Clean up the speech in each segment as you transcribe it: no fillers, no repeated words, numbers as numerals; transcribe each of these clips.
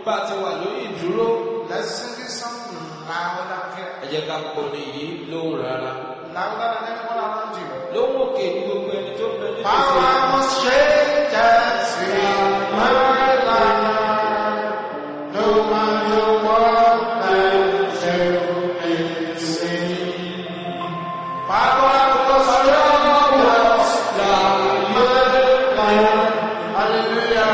Let's sing this song loud and clear. Louder than anyone around you. Power must change us in my life. No matter what man shall be seen. Power must change us in my life. Hallelujah.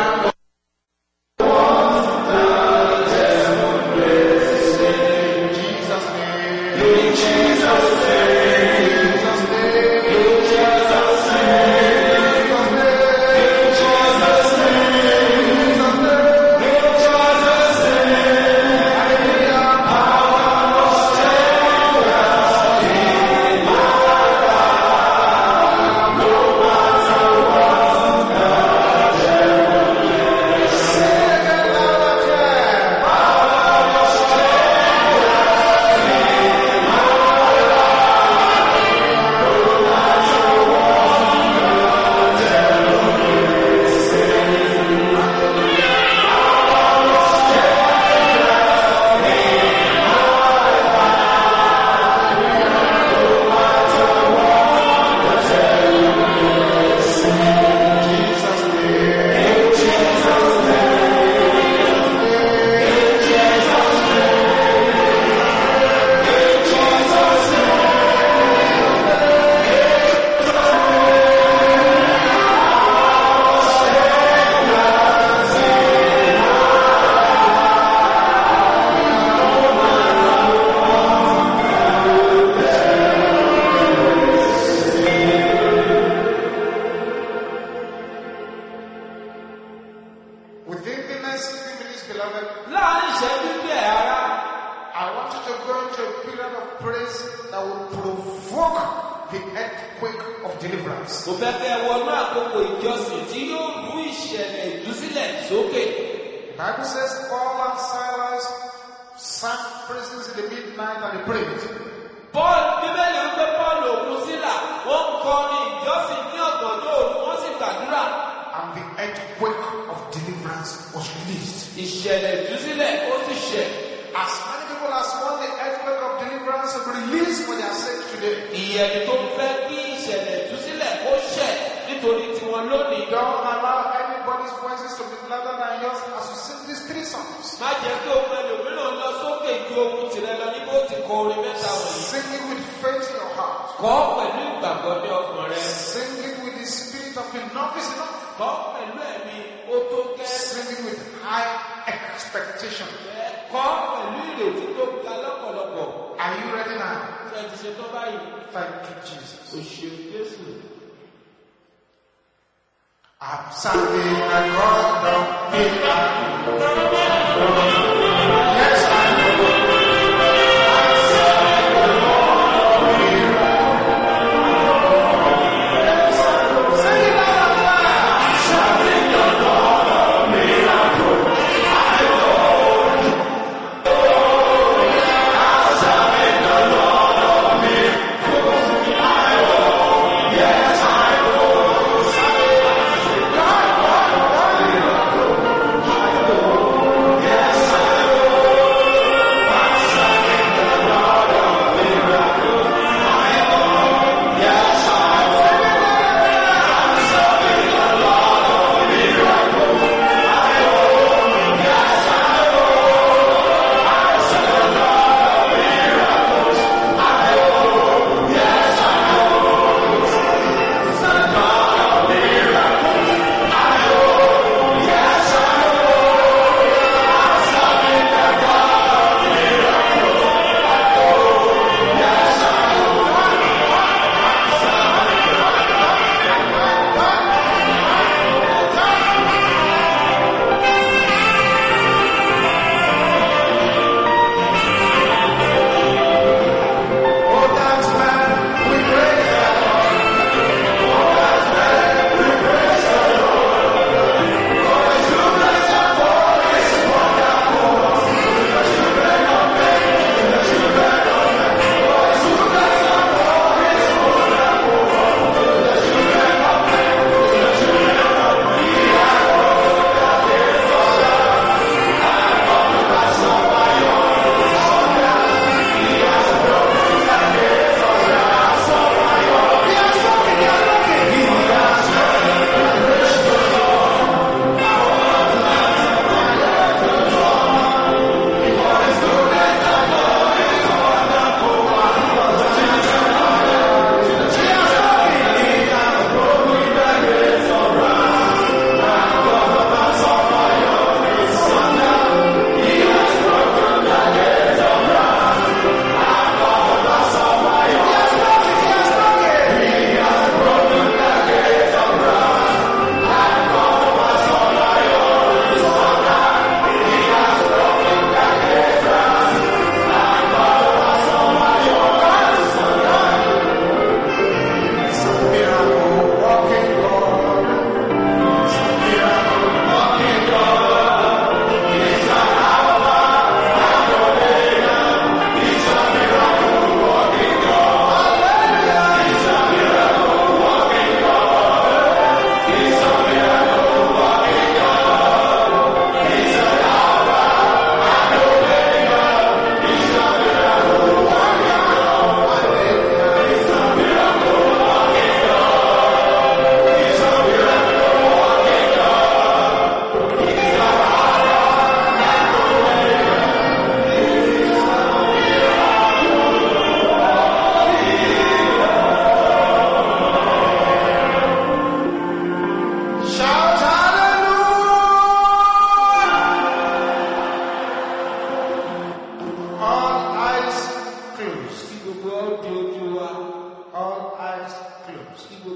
Bible says Paul and Silas sang praises in the midnight and they prayed. And the earthquake of deliverance was released. As many people as want the earthquake of deliverance will be released for their sake today. Don't allow anybody's voices to be louder than yours as you sing these three songs. Sing it with faith in your heart. Sing it with the spirit of enough is enough. Sing it with high expectation. Are you ready now? Thank you, Jesus. I'm sorry, I got yes, I know.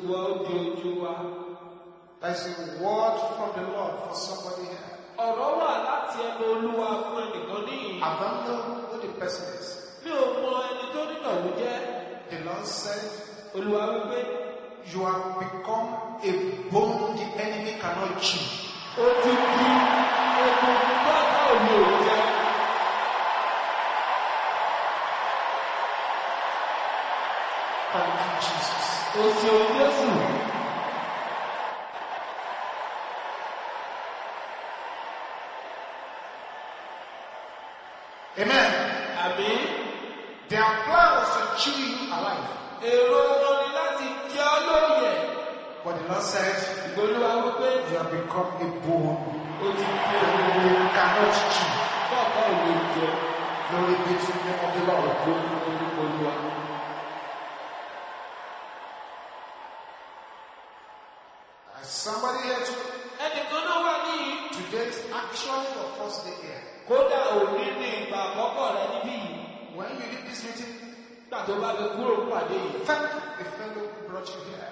There's a word from the Lord for somebody here. I don't know who the person is. The Lord said, you have become a bone the enemy cannot chew. Thank you, Jesus. Amen. Amen. Their plan was to chew you alive. But the Lord said, you have become a bone. You cannot chew. Glory be to the name of the Lord. Somebody here today is actually the first day here. When you leave this meeting, thank a fellow who brought you here.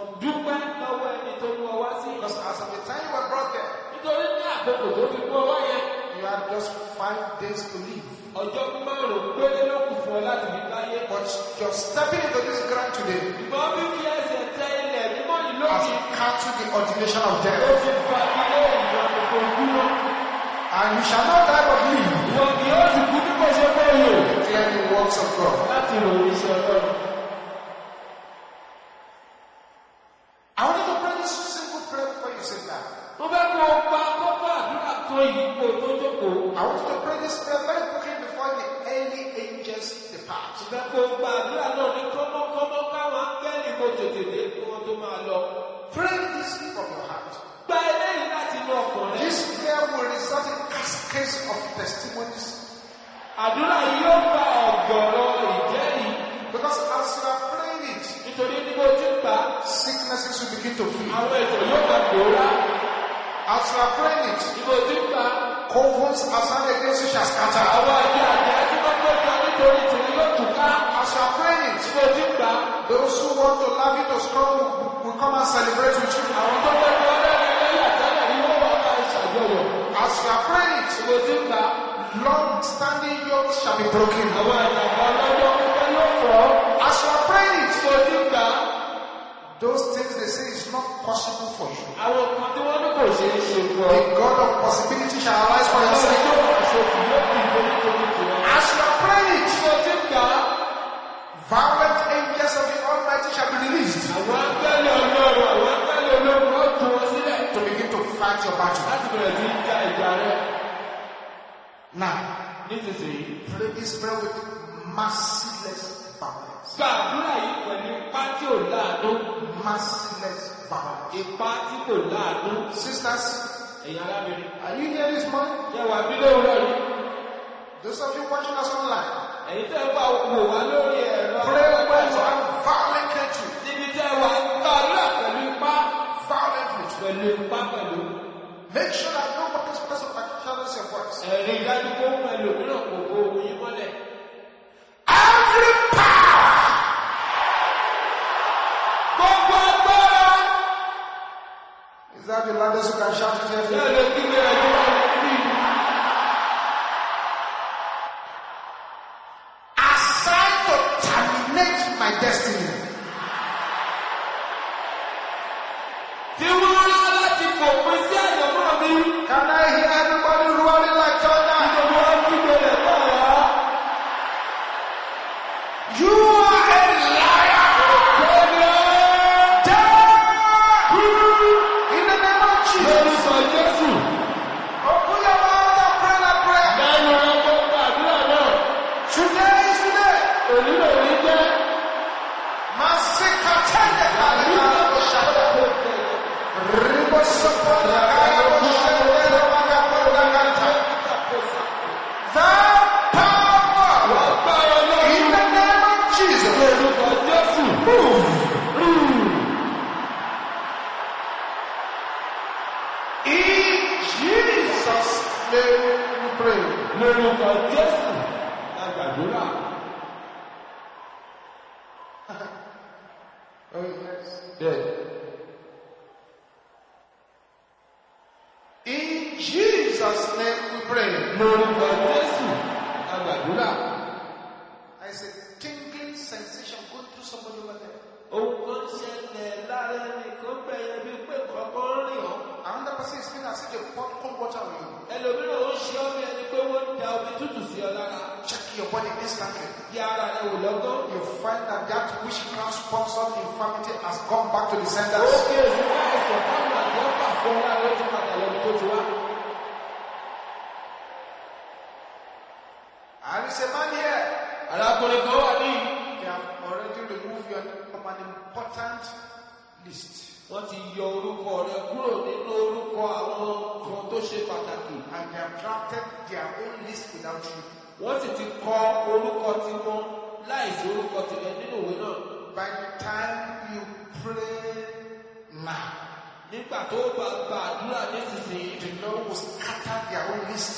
Because as of the time you were brought there, you had just 5 days to live. But you're stepping into this ground today has cancelled the ordination of death. And you shall not die but live. Declare the works of God. I want you to pray this simple prayer before you sit down. I want you to pray this prayer very quickly before the early angels depart. Pray this from your heart. This prayer will result in cascades of testimonies. Because as you are praying it, sicknesses will begin to flee. As you are praying it, covens assigned against you shall scatter. As you are praying it, those who want to love you to strong will come and celebrate with you. As you are praying it, long-standing yokes shall be broken. As you are praying it, those things they say is not possible for you. The God of possibility shall arise for your sake. As you are praying it, violent angels of the Almighty shall be released to begin to fight your battle. Now, pray this prayer with merciless violence. Merciless violence. Sisters, are you here this morning? Those of you watching us online, pray when you are violently to. Make sure that nobody's present that shadows your voice. Every power is that the loudest who can shout it here? Assigned to terminate my destiny. Can I hear everybody roaring like thunder? You are a liar. In the name of Jesus. Open your mouth and pray that prayer. Today is the day. Oh yes. In Jesus' name we pray. I said, tingling sensation going through somebody over there. Another person is feeling as if they pour cold water on you. Check your body instantly. You find that witchcraft sponsored infirmity has gone back to the senders. And it's a man here. They have already removed your name from an important list. And they have drafted their own list without you. By the time you pray now, the Lord will scatter their own list.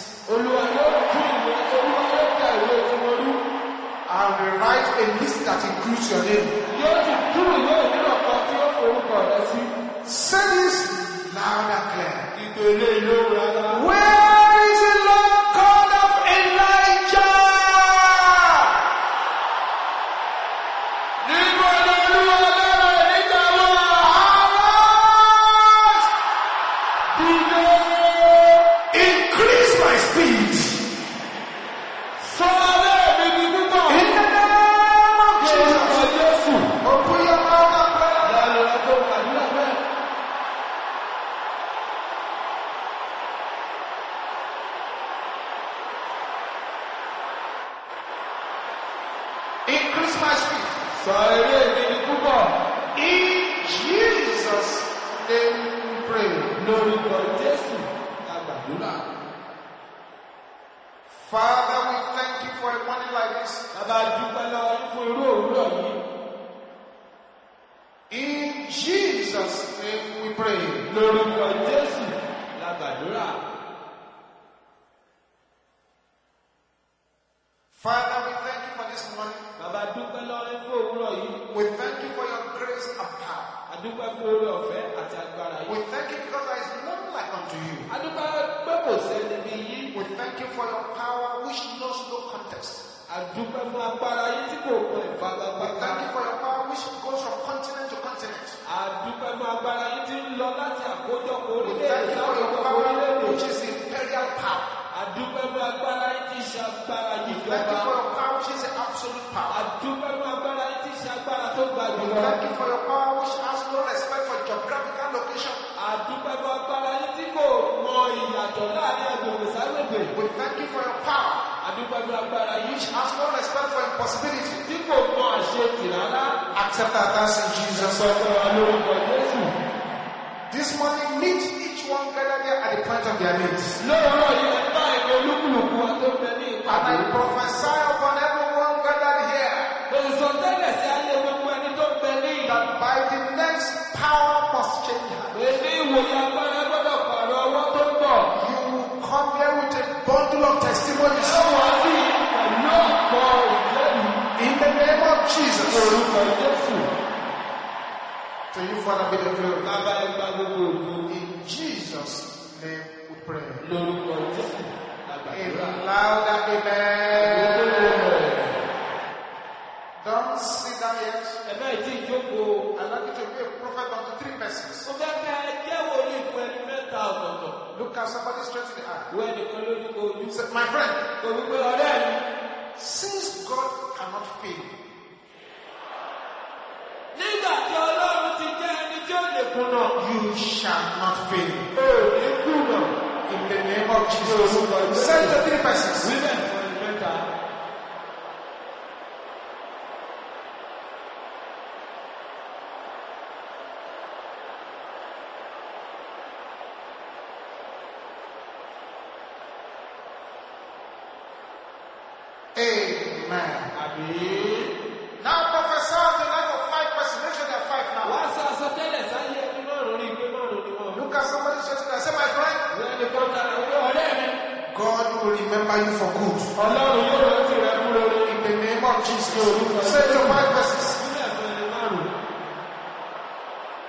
And rewrite a list that includes your name. Say this loud and clear. Where is the Lord God of Elijah? Increase my speed. Increase my speed. In Jesus' name we pray. Father, we thank you for a morning like this. In Jesus' name we pray. Father, we thank you for this morning. We thank you for your grace and power. We thank you because there is none like unto you. We thank you for your power which knows no contest. We thank you for your power which goes from continent to continent. We thank you for your power which is imperial power. We thank you for your power which is the absolute power. We thank you for your power which has no respect for geographical location. We thank you for your power which has no respect for impossibility. Accept our thanks in Jesus' name. This morning, meet each one gathered here at the point of their needs. And I prophesy upon everyone gathered here that by the next power must change hands. You will come here with a bundle of testimonies. In the name of Jesus. To you, Father, be the glory. In Jesus' name we pray. A louder amen. Don't sit down yet. I'd like you to be a prophet unto 3 persons. Look at somebody straight in the eye. Say, my friend, since God cannot fail, you shall not fail. In the name of Jesus. Send the 3 persons. Amen. Now prophesy on the life of 5 persons. Make sure there are 5 now. Look at somebody and say, my friend, God will remember you for good. In the name of Jesus. Say to 5 persons.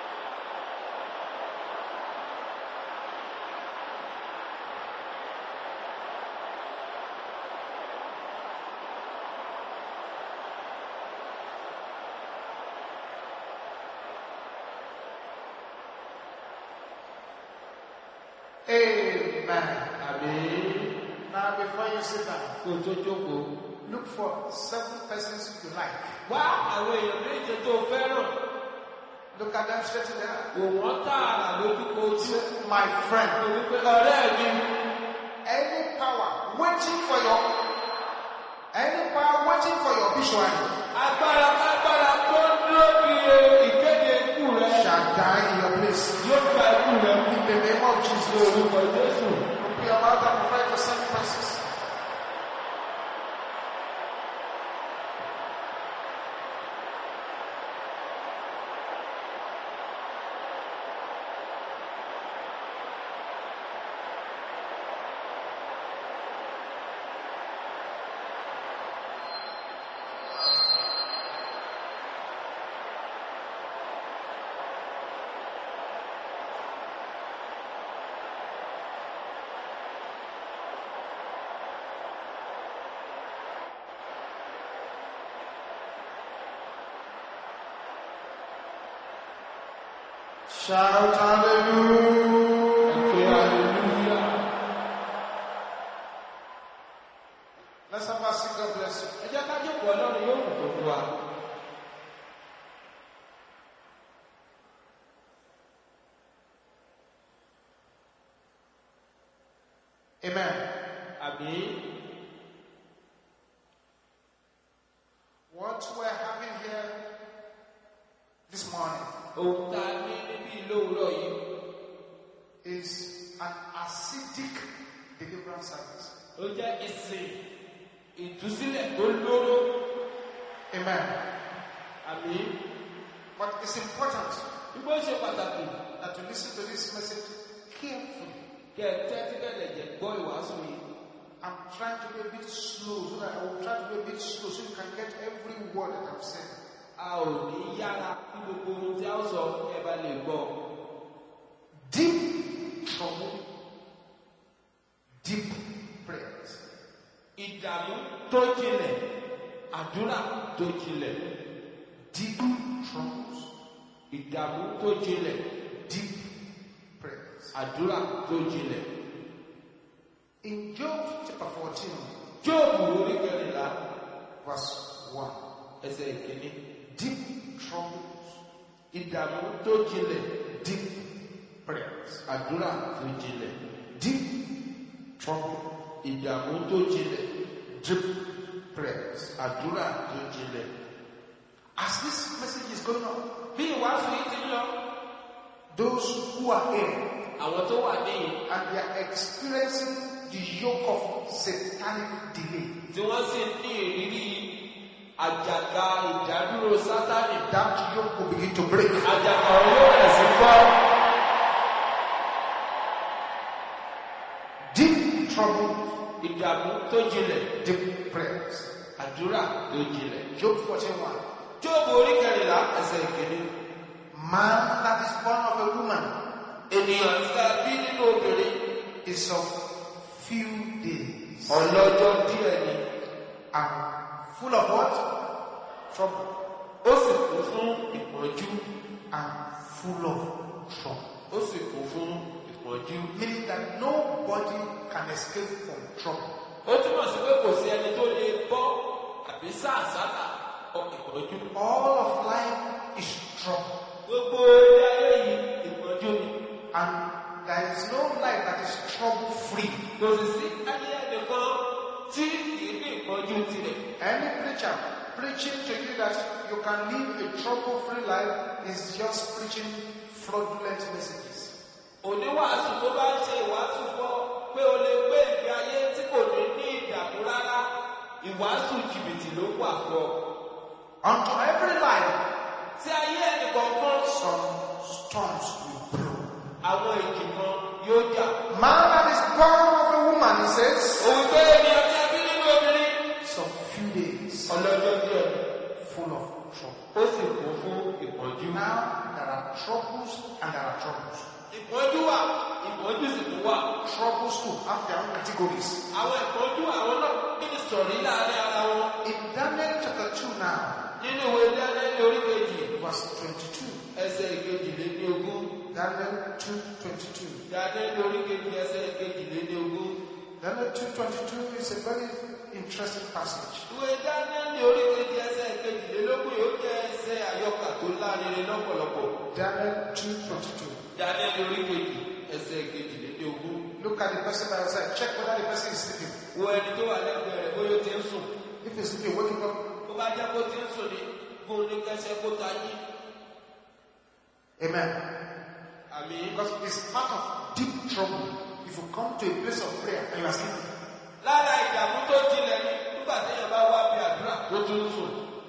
Amen. Amen. Now before you sit down, look for 7 persons you like. Look at them straight in the eye. Say, my friend, any power waiting for your visual shall die in your place. In the name of Jesus. Open your mouth and pray for 7 persons. Shout hallelujah. Let's have a sing. God bless you. Amen. Amen. What we're having here this morning is an acidic deliverance service. Amen. Amen. But it's important that you listen to this message carefully. I'm trying to be a bit slow so that I will try to be a bit slow so you can get every word that I'm saying. Deep trouble, deep prayers. Deep troubles, deep prayers. In Job chapter 14, verse 1, deep troubles, deep prayers. Deep trouble, deep prayers. As this message is going on, those who are here and they are experiencing the yoke of satanic delay, that yoke will begin to break. Deep trouble, deep prayers. Job 41. Man that is born of a woman is of few days and full of what? Trouble. And full of trouble. Meaning that nobody can escape from trouble. All of life is trouble. And there is no life that is trouble free. Any preacher preaching to you that you can live a trouble free life is just preaching fraudulent messages. Unto every life, some storms will blow. Man that is born of a woman, he says, some few days full of trouble. Now there are troubles and there are troubles. Troubles too have their own categories. In Daniel chapter 2 now, verse 22, Daniel 2:22. Daniel orí kejì ẹsẹ̀ kejìlélógún. Daniel 2:22 is a very interesting passage. Ìwé Daniel orí kejì ẹsẹ̀ kejìlélógún yóò jẹ́ ẹsẹ̀ àyọkà tó lárinrin lọ́pọ̀lọpọ̀. Daniel 2:22. Daniel orí kejì ẹsẹ̀ kejìlélógún. Look at the person by your side. Check whether the person is sleeping. Wo ẹni tó wà lẹ́gbẹ̀ẹ́ rẹ̀ bóyá ó ti ń sùn. If he's sleeping, wake him up. Tó bá jẹ́ kó ti ń sùn ni, kó ní kẹsẹ̀ kó ta yín. Amen. Àmín. Because it's part of deep trouble if you come to a place of prayer and you are sleeping. Lára ìdààmú tó jinlẹ̀ ni nígbà téèyàn bá wá bí àdúrà tó tún sùn.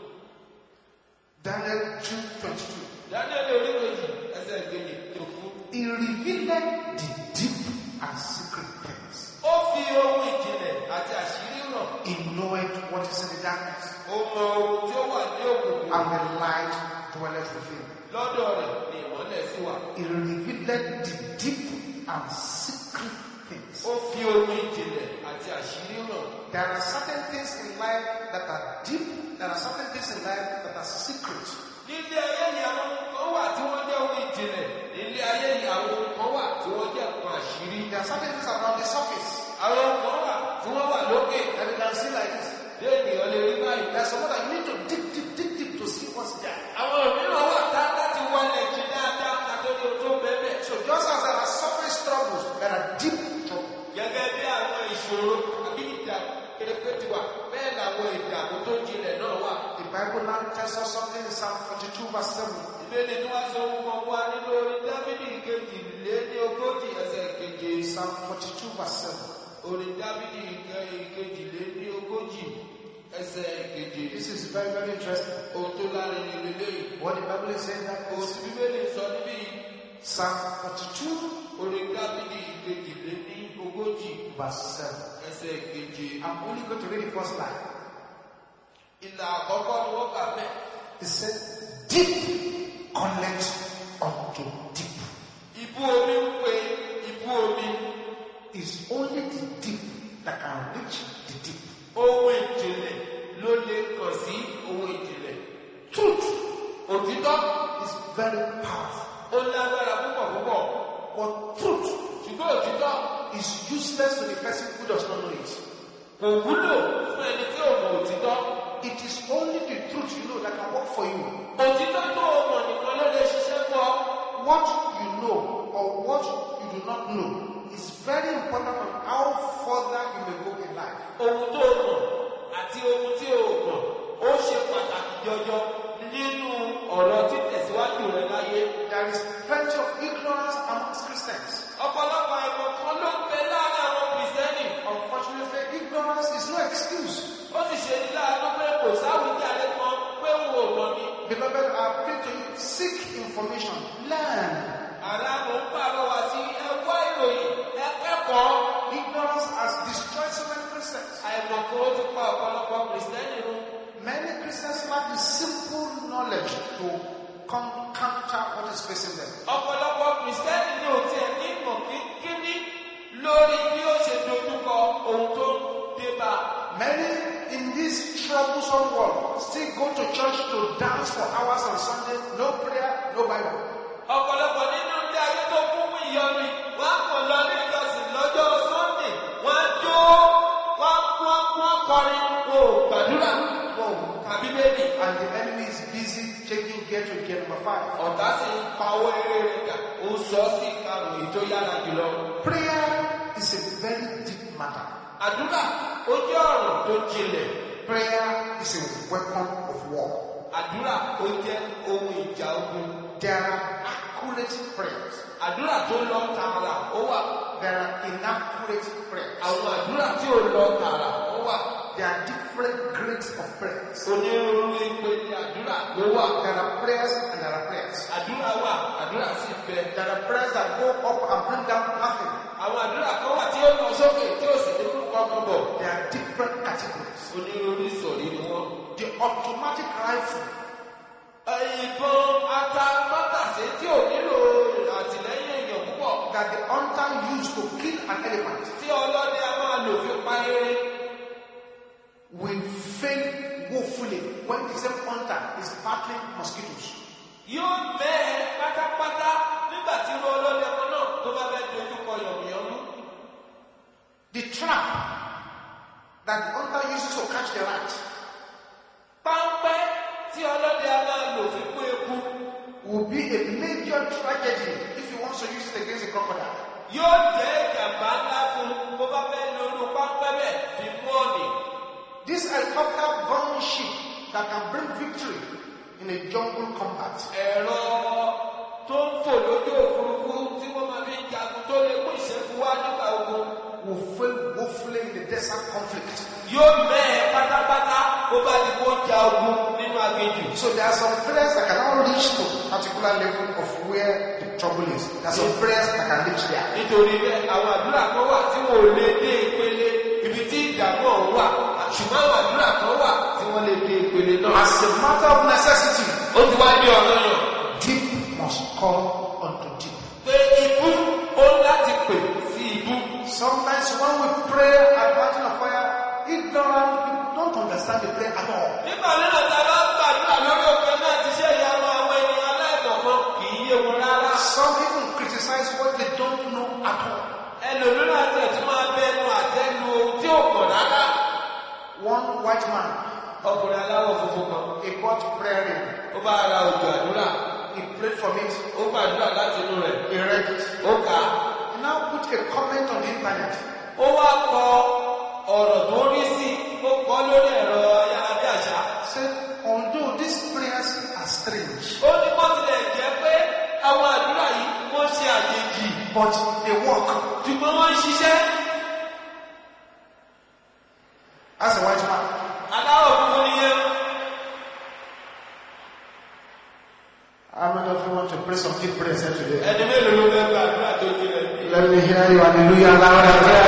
Daniel 2:22. Daniel orí kejì ẹsẹ̀ kejì tó fún. He revealed the deep and secret things. Ó fi ohun ìjìnlẹ̀ àti àṣírí hàn. He knoweth what is in the darkness. Ó mọ ohun tí ó wà ní òkùnkùn. And the light dwelleth with him. Lọ́dọ̀ rẹ̀ ni ìmọ́lẹ̀ sí wà. He revealed the deep and secret things. Ó fi ohun ìjìnlẹ̀ àti àṣírí hàn. There are certain things in life that are deep. There are certain things in life that are secret. Nílé ayé ni àwọn kan wà tí wọ́n jẹ́ ohun ìjìnlẹ̀. Nílé ayé ni àwọn kan wà tí wọ́n jẹ́ nǹkan àṣírí. There are certain things around the surface. Àwọn kan wà tí wọ́n wà lókè. And you can see like this. Dé ènìyàn lè rí báyìí. There's some that you need to dig deep to see what's there. Àwọn mìíràn wà láti wọlé jì dáadáa àtọ́jú tó bẹ́ẹ̀. So just as there are surface troubles, there are deep troubles. Gẹ́gẹ́ bí àwọn ìṣòro àbí ìdá kérékè ti wà, bẹ́ẹ̀ làwọn ìdààmú tó jinlẹ̀ náà wà. The Bible now tells us something in Psalm 42 verse 7. Ìbéèrè tí wọ́n sọ fún wa nínú orin Dáfídì kejìlélógójì ẹsẹ̀ keje. Psalm 42 verse 7. Orin Dáfídì kejìlélógójì ẹsẹ̀ keje. This is very, very interesting. Ohun tó lárinrin lélẹ́yìí. What the Bible is saying that Ohun tí Bíbélì sọ níbí. Psalm 42 Orin Dáfídì kejìlélógójì verse 7. ẹsẹ̀ keje. I'm only going to read the first line. Ìlà àkọ́kọ́ ni wọ́n kà mẹ́. It said, deep connect unto deep. Ibú omi ń pe ibú omi. It's only the deep that can reach the deep. Ohun ìjìnlẹ̀ ló lè kàn sí ohun ìjìnlẹ̀. Truth, Òtítọ́ is very powerful. ó lágbára púpọ̀ púpọ̀. But truth Ṣùgbọ́n òtítọ́ is useless to the person who does not know it. kò wúlò fún ẹni tí ò mọ òtítọ́. It is only the truth you know that can work for you. Òtítọ́ tó o mọ̀ nìkan ló lè ṣiṣẹ́ fún ọ. What you know or what you do not know is very important on how further you may go in life. Ohun tó o mọ̀ àti ohun tí o mọ̀ ó ṣe pàtàkì jọjọ nínú ọ̀rọ̀ títẹ̀síwájú rẹ láyé. There is plenty of ignorance amongst Christians. Ọ̀pọ̀lọpọ̀ ẹ̀kọ́ kan ló ń bẹ láàárín àwọn Kìrìsìtẹ́nì. Unfortunately, ignorance is no excuse. Ó sì ṣe ní láàánú pé kò sáwìjáde kan pé wò mọ̀ ni. Beloved, I appeal to you, seek information, learn. Àràmù ń pàrọ̀ wá sí ẹ̀kọ́ ìròyìn ẹ̀kẹ́kọ̀ọ́. Ignorance has destroyed so many Christians. Àìmọ̀kan ó ti pa ọ̀pọ̀lọpọ̀ Kìrìsìtẹ́nì run. Many Christians lack the simple knowledge to counter what is facing them. Ọ̀pọ̀lọpọ̀ Kìrìsìtẹ́nì ní òtí ẹ̀ ní ìmọ̀ kíkíní lórí bí ó ṣe dojúkọ ohun tó dé bá. Many in this troublesome world still go to church to dance for hours on Sunday, no prayer, no Bible. Ọ̀pọ̀lọpọ̀ nínú ilé ayé tó kún fún ìyọnu, wọ́n á kàn lọ ní ìjọsìn lọ́jọ́ Sunday, wọ́n á jó, wọ́n kọrin, wọ́n ò gbàdúrà, wọ́n ò ka Bíbélì. And the enemy is busy checking gear to gear number 5. Ọ̀tá sì ń pa owó eré rẹ̀ gà, ó sọ sí karùn-ún tó yára jùlọ. Prayer is a very deep matter. Àdúrà ó jẹ́ ọ̀rọ̀ tó jinlẹ̀. Prayer is a weapon of war. Àdúrà ó jẹ́ ohun ìjà ogun. There are accurate prayers. Àdúrà tó lọ tààrà ó wà. There are inaccurate prayers. Àwọn àdúrà tí ò lọ tààrà ó wà. There are different grades of prayers. Onírúurú ìpele àdúrà ló wà. There are prayers and there are prayers. Àdúrà wà, àdúrà sì bẹ. There are prayers that go up and bring down nothing. Àwọn àdúrà kan wà tí ó lọ sókè tí ó sì ní kúkọ kan bọ̀. There are different categories. Onírúurú ìsọ̀rí ni wọ́n. The automatic rifle Ìbọn atamátàsé tí ò nílò àtìlẹ́yìn èèyàn púpọ̀. that the hunter used to kill an elephant Tí ọlọ́dẹ a máa lò fi pa eré. will fail woefully when the same hunter is battling mosquitoes. Yóò mẹ́ẹ̀ pátápátá nígbà tí irú will be a major tragedy if he wants to use it against a crocodile. Yóò jẹ́ ìjàmbá ńlá fún bó bá fẹ́ lóru pápẹ́ bẹ̀ fi mú ọ̀nì. This helicopter-borne ship that can bring victory in a jungle combat. Ẹ̀rọ tó ń fò lójú òfurufú tí wọ́n máa fi ń jagun tó lè mú ìṣẹ́gun wá nígbà ogun. Will fail woefully in the desert conflict. Yóò mẹ́ẹ̀ pátápátá bó bá ti kó ja ogun nínú aginjù. So there are some prayers that cannot reach to a particular level of where the trouble is. There are some prayers that can reach there. Nítorí bẹ́ẹ̀ àwọn àdúrà kan wà tí wọ́n ò lè dé ìpele ibi tí ìdààmú ọ̀hún wà. Ṣùgbọ́n àwọn àdúrà kan wà tí wọ́n lè dé ìpele náà. As a matter of necessity, ó ti wá ní ọ̀nà yàn. Deep must call unto deep. Pé ibú ó láti pè sí ibú. Sometimes when we pray at Mountain of Fire, ignorant people don't understand the prayer at all. Nígbà mìíràn tá a bá gbàdúrà lórí òkè náà ti ṣe ìyanu àwọn ènìyàn aláìmọ̀kan kì í yé wọn rárá. Some even criticize what they don't know at all. Ẹlòmíràn àti ẹ̀tún máa bẹnu àtẹ́lu ohun tí ò kàn rárá. One white man, ọkùnrin aláwọ̀ funfun kan, he bought prayer ring. Ó bá ara òjò àdúrà. He prayed from it. Ó gbàdúrà láti inú rẹ̀. He read it. Ó kà á. He now put a comment on the internet. Ó wá kọ ọ̀rọ̀ tó rí sí, ó kọ lórí ẹ̀rọ ayárabíàṣá. Said, although these prayers are strange, Ó ní bó tilẹ̀ jẹ́ pé àwọn àdúrà yìí wọ́n ṣe àjèjì. but they work. Ṣùgbọ́n wọ́n ń ṣiṣẹ́. As a white man, Aláwọ̀ funfun ni yẹn. how many of you want to pray some deep prayers here today? Ẹni mélòó ló fẹ́ gba àdúrà tó kílẹ̀ bí? Let me hear you. Hallelujah. Loud and clear.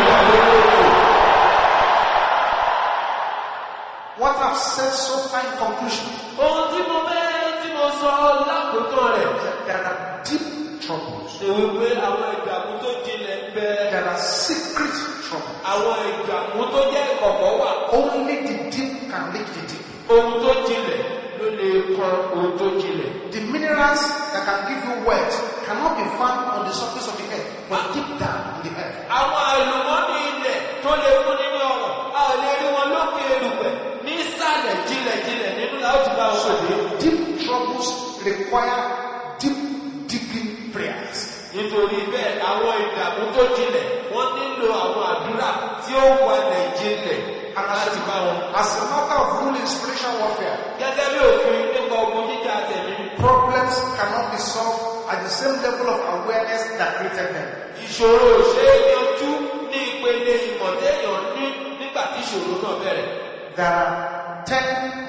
What I've said so far in conclusion, Ohun tí mo sọ lákòótán rẹ̀. there are deep troubles. Ṣé wípé àwọn ìdààmú tó jinlẹ̀ ń bẹ? There are secret troubles. Àwọn ìdààmú tó jẹ́ ìkọ̀kọ̀ wà. Only the deep can reach the deep. Ohun tó jinlẹ̀ ló lè kan ohun tó jinlẹ̀. The minerals that can give you wealth cannot be found on the surface of the earth, but deep down in the earth. Àwọn àlùmọ́nì ilẹ̀ tó lè fún nínú ọ̀rọ̀, a ò lè rí wọn lókè erùpẹ̀ ní ìsàlẹ̀ jinlẹ̀ nínú láti bá wọn pàdé. Deep troubles require deep digging prayers. Nítorí bẹ́ẹ̀ àwọn ìdààmú tó jinlẹ̀ wọ́n nílò àwọn àdúrà tí ó wọlẹ̀ jinlẹ̀ láti bá wọn. As a matter of rule in spiritual warfare, Gẹ́gẹ́ bí òfin nípa ogun jíjà tẹ̀mí, problems cannot be solved at the same level of awareness that created them. ìṣòro ò ṣe é yanjú ní ìpele ìmọ̀tẹ́yàn nígbà tí ìṣòro náà bẹ̀rẹ̀. There are 10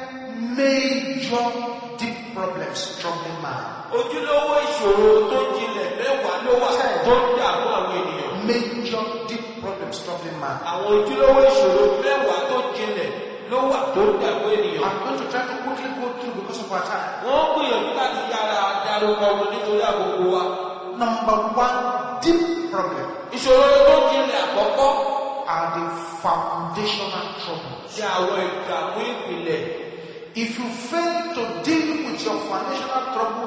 major deep problems troubling man. Ojúlówó ìṣòro tó jinlẹ̀ mẹ́wàá ló wà tó ń dààmú àwọn ènìyàn. Major deep problems troubling man. Àwọn ojúlówó ìṣòro mẹ́wàá tó jinlẹ̀ ló wà tó ń dààmú ènìyàn. I'm going to try to quickly go through because of our time. Wọ́n gbìyànjú láti yára dárúkọ wọn nítorí àkókò wa. Number one deep problem Ìṣòro tó jinlẹ̀ àkọ́kọ́ are the foundational troubles. ṣe àwọn ìdààmú ìpìlẹ̀. If you fail to deal with your foundational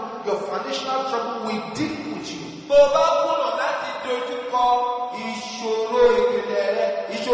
trouble will deal with you. Bó bá kùnà láti dojúkọ ìṣòro ìpìlẹ̀ rẹ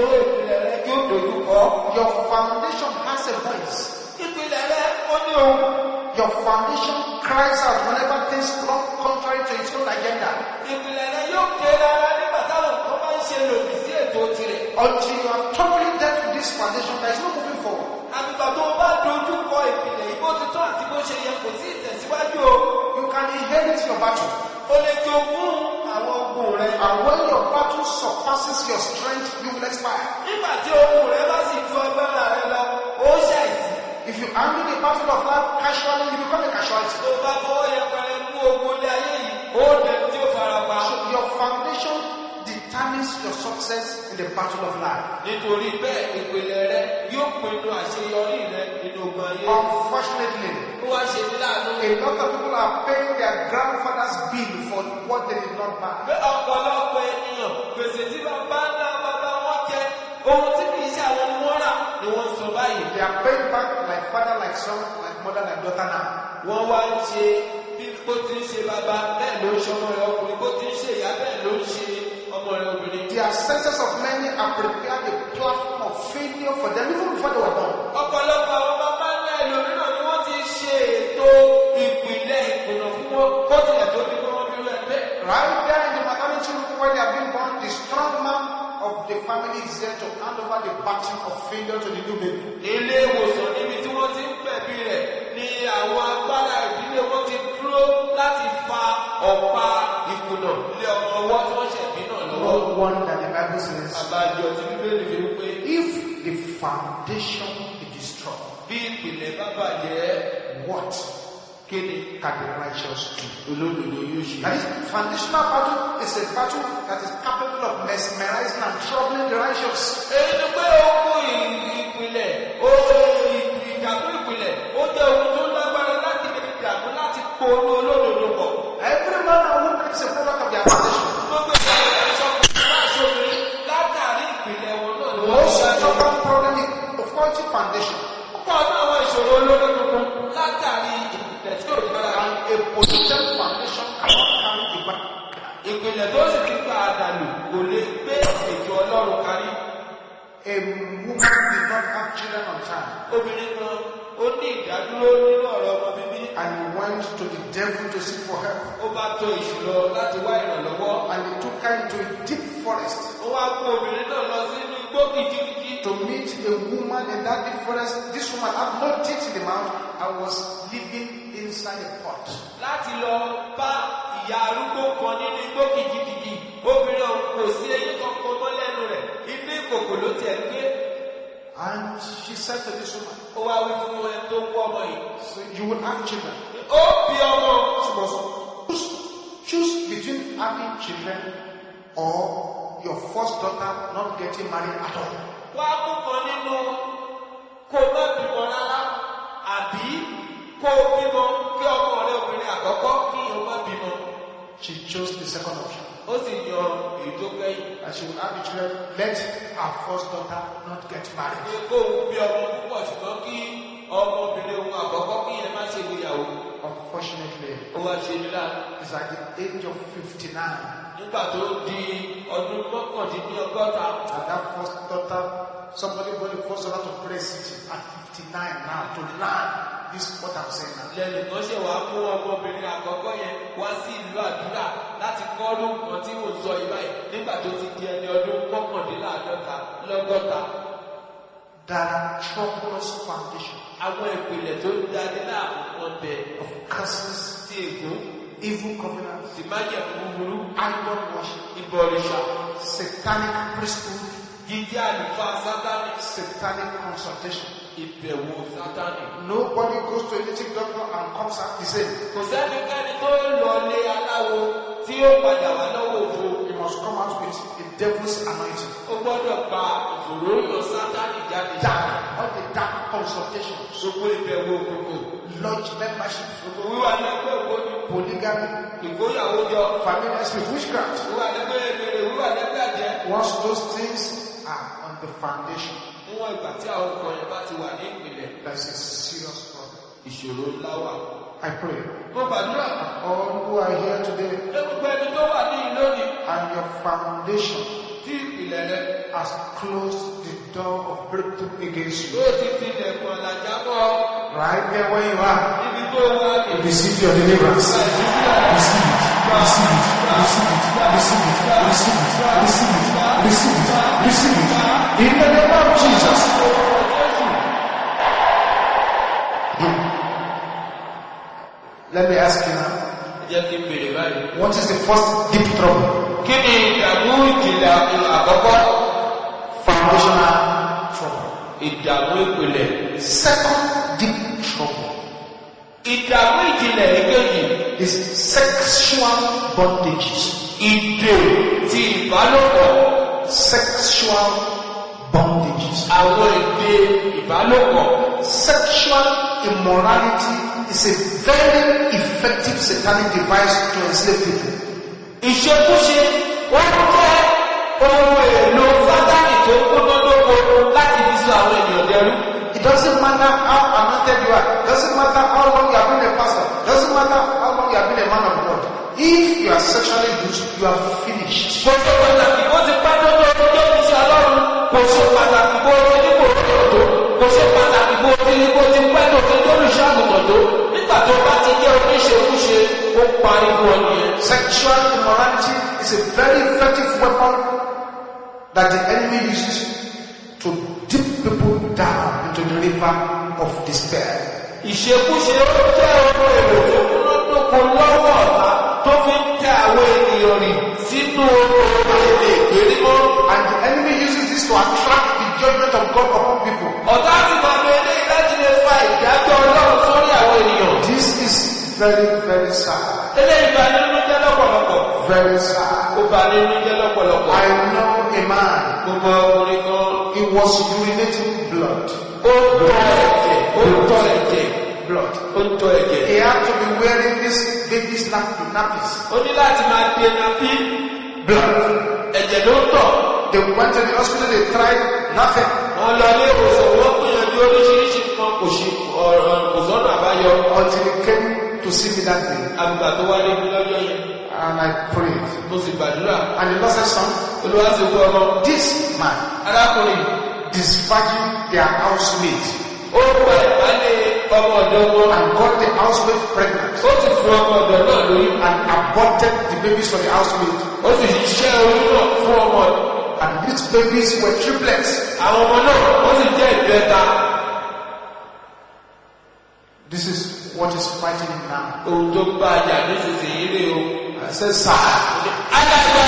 yóò dojúkọ. Your foundation has a voice. Ìpìlẹ̀ rẹ ó ní ohùn. Your foundation cries out whenever things run contrary to its own agenda. Ìpìlẹ̀ rẹ yóò ké rárá nígbà táwọn kan máa ń ṣe lòdì sí ètò tirẹ̀. Until you are totally dead with this foundation, there is no moving forward. Àgbà tó bá dojúkọ ìpìlẹ̀ yìí bó ti tọ́ àti bó ṣe yẹ kò sí ìtẹ̀síwájú o. You can inherit your battle. O lè jogún àwọn ogun rẹ. And when your battle surpasses your strength, you will expire. Nígbà tí ogun rẹ bá sì ju agbára rẹ lọ, ó ṣàìsí. If you handle the battle of life casually, you become a casualty. Tó bá fọwọ́ yẹpẹrẹ mú ogun ilé ayé yìí, ó dẹni tí ó fara pa. So your foundation determines your success in the battle of life. Nítorí bẹ́ẹ̀ ìpìlẹ̀ rẹ yóò pinnu àṣeyọrí rẹ nínú ogun ayé. Unfortunately, Ó wá ṣe ní láàánú. a lot of people are paying their grandfather's bill for what they did not buy. Pé ọ̀pọ̀lọpọ̀ ènìyàn gbèsè tí bàbá wọn jẹ, ohun tí kìí ṣe àwọn ni wọ́n rà ni wọ́n sọ báyìí. They are paying back like father, like son, like mother, like daughter now. Wọ́n wá ń ṣe bí bó ti ń ṣe bàbá bẹ́ẹ̀ ló ń ṣe ọmọ rẹ̀ ọkùnrin, bó ti ń ṣe ìyá bẹ́ẹ̀ ló ń ṣe ọmọ rẹ̀ obìnrin. The ancestors of many have prepared a platform of failure for them even before they were born. Ọ̀pọ̀lọpọ̀ àwọn bàbá ńlá ẹlòmíràn ni wọ́n ti ṣe ètò ìpìlẹ̀ ìkùnà right there in the maternity room where they are being born, the strong man of the family is there to hand over the baton of failure to the new baby. Ilé ìwòsàn níbi tí wọ́n ti ń pẹ̀bí rẹ̀ ni àwọn agbára ìdílé wọn ti dúró láti fa ọ̀pá ìkùnà lé ọmọ ọwọ́ tí wọ́n ṣẹ̀bí náà lọ́wọ́. No wonder the Bible says, àbájọ tí Bíbélì fi wípé if the foundation is destroyed, bí ìpìlẹ̀ bá bàjẹ́, what can the righteous do? olódodo yóò ṣe? That is, foundational battle is a battle that is capable of mesmerizing and troubling the righteous. Èyí ni pé ogun ìpìlẹ̀, ìdààmú ìpìlẹ̀, ó jẹ́ ogun tó lágbára láti lè dààmú láti polú olódodo pọ̀. Every man and woman is a product of their foundation. Gbogbo ìgbà ìṣọkùnrin máa ṣobìnrin látàrí ìpìlẹ̀ wọn náà. The most stubborn problem is of faulty foundation. Púpọ̀ náà àwọn ìṣòro olódodo látàrí ìpìlẹ̀ tí ò dára. And a polluted foundation cannot carry the back. Ìpìlẹ̀ tó sì ti gba àdàlù kò lè gbé ètò Ọlọ́run kárí. A woman did not have children on time. Obìnrin kan ó ní ìdádúró nínú ọ̀rọ̀ ọmọ bíbí. And he went to the devil to seek for help. Ó bá tọ̀ èṣù lọ láti wá ìrànlọ́wọ́. And he took her into a deep forest. Ó wá kó obìnrin náà lọ sínú igbó kìjikìji. To meet a woman in that deep forest. This woman had no teeth in the mouth and was living inside a pot. Láti lọ bá ìyá arúgbó kan nínú igbó kìjikìji. Obìnrin ọ̀hún kò sí eyín kankan mọ́ lẹ́nu rẹ̀. Inú ìkòkò ló tiẹ̀ gbé. And she said to this woman, Ó wá wí fún ẹni tó ń wọ́ ọmọ yìí. so you will have children. Ó bí ọmọ. She was choose between having children or your first daughter not getting married at all. Wá kú kan nínú kó má bímọ rárá àbí kó bímọ kí ọmọ rẹ obìnrin àkọ́kọ́ kí o má bímọ. She chose the second option. Ó sì yan èyí tó kẹ́yìn. And she would have the children, let her first daughter not get married. Pé kó o bí ọmọ púpọ̀ ṣùgbọ́n kí ọmọbìnrin òun àkọ́kọ́ kí ẹ má ṣe ìgbéyàwó. Unfortunately, Ó wá ṣe nílá. it's at the age of 59 Nígbà tó di ọdún mọ́kàndínlọ́gọ́ta. that that first daughter, somebody brought the first daughter to Praise City at 59 now to learn this what I'm saying now. Lẹ́nìkan ṣe wàá mú ọmọbìnrin àkọ́kọ́ yẹn wá sí ìlú àdúrà láti kọ́ ọdún kan tí mo sọ yìí báyìí nígbà tó ti di ẹni ọdún mọ́kàndínlọ́gọ́ta. There are troublous foundation Àwọn ìpìlẹ̀ tó ń darí láàmú wọn bẹ̀ of curses, sí ègún, evil covenants, sì májẹ̀mú búburú, idol worship, ìbọ̀rìṣà, satanic priesthood, jíjẹ́ àlùfáà Sátánì, satanic consultation. ìbẹ̀wò Sátánì. Nobody goes to a native doctor and comes out the same. Kò sẹ́nikẹ́ni tó lọ lé aláwo tí ó padà wá lọ́wọ́ òfo. You must come out with the devil's anointing. Ó gbọ́dọ̀ gba ìfòròyìn Sátánì jáde. Dark, all the dark consultations, Gbogbo ìbẹ̀wò òkùnkùn, lodge membership, gbogbo wíwà lẹ́gbẹ́ ògbóni, polygamy, ìgbóyàwó jọ, familiar spirit, witchcraft. wíwà lẹ́gbẹ́ èmèrè, wíwà lẹ́gbẹ́ àjẹ́. Once those things are on the foundation, Níwọ̀n ìgbà tí àwọn nǹkan yẹn bá ti wà ní ìpìlẹ̀, there's a serious problem. ìṣòro ńlá wà. I pray. Mo gbàdúrà All who are here today pé gbogbo ẹni tó wà ní ìlú lónìí and your foundation tí ìpìlẹ̀ rẹ̀ has closed the door of breakthrough against you. yóò ti tilẹ̀kùn àlàjá mọ́ Right there where you are, níbi tó wà ní receive your deliverance. Receive it, receive it, receive it, receive it, receive it, receive it, receive it, receive it. In the name of Jesus. Let me ask you now, jẹ́ kí n bèrè báyìí. what is the first deep trouble? Kí ni ìdààmú ìjìnlẹ̀ àkọ́kọ́? Foundational trouble. Ìdààmú ìpìlẹ̀. Second deep trouble Ìdààmú ìjìnlẹ̀ ìkejì. is sexual bondages. Ìdè ti ìbálòpọ̀. Sexual bondages. Àwọn ìdè ìbálòpọ̀. Sexual immorality is a very effective satanic device to enslave people. Ìṣekúṣe wọ́n jẹ́ ohun èlò Sátánì tó kúndó lóko láti fi sọ àwọn ènìyàn dẹrú. It doesn't matter how anointed you are. Doesn't matter how long you have been a pastor. Doesn't matter how long you have been a man of God. If you are sexually used, you are finished. Kò ṣe pàtàkì bó ti pẹ́ tó tó ti ṣe Ọlọ́run. Kò ṣe pàtàkì bó ti ní kò tó tó. Kò ṣe pàtàkì bó ti pẹ́ tó ti lórí ìṣàgùntàn tó. Nígbà tó bá ti jẹ́ oníṣekúṣe, Sexual immorality is a very effective weapon that the enemy uses to dip people down into the river of despair. Ìṣekúṣe ó jẹ́ ọmọ èrò tó múnádóko lọ́wọ́ ọ̀tá tó fi ń tẹ àwọn ènìyàn rì sínú ilé ìgbèrímọ́. And the enemy uses this to attract the judgment of God upon people. Ọ̀tá ti máa bẹ eléyìí láti lè fa ìdájọ́ Ọlọ́run sórí àwọn ènìyàn. This is very, very sad. Eléyìí bà nínú jẹ́ lọ́pọ̀lọpọ̀. Very sad. Ó bà nínú jẹ́ lọ́pọ̀lọpọ̀. I know a man. Gbogbo ọkùnrin kan. He was urinating blood. Ó tọ́ ẹ̀jẹ̀. Blood. Ó tọ́ ẹ̀jẹ̀. He had to be wearing this baby's nappies. Ó ní láti máa dé napí. Blood. Ẹ̀jẹ̀ ló tọ̀. They went to the hospital, they tried nothing. Wọ́n lọ ilé ìwòsàn, wọ́n gbìyànjú oríṣiríṣi nǹkan kò sọ́nà àbáyọ. Until he came to see me that day. Àgbà tó wá níbi lọ́jọ́ yẹn. And I prayed. Mo sì gbàdúrà. And the Lord said, son, Olúwa sì fún ọmọ. This man, arákùnrin, disparaging their housemaid. Ó gba ìbálẹ̀ ọmọ ọ̀dọ́ wọn. And got the housemaid pregnant. Ó sì fún ọmọ ọ̀dọ́ náà lóyún. And aborted the babies for the housemaid. Ó sì ṣiṣẹ́ oyún náà fún ọmọ ọ̀dọ́. And these babies were triplets. Àwọn ọmọ náà wọ́n sì jẹ́ ìbẹ́ta. This is what is fighting him now. Ohun tó bá àjà nísinsìnyí rè o. I said, sir, Alága!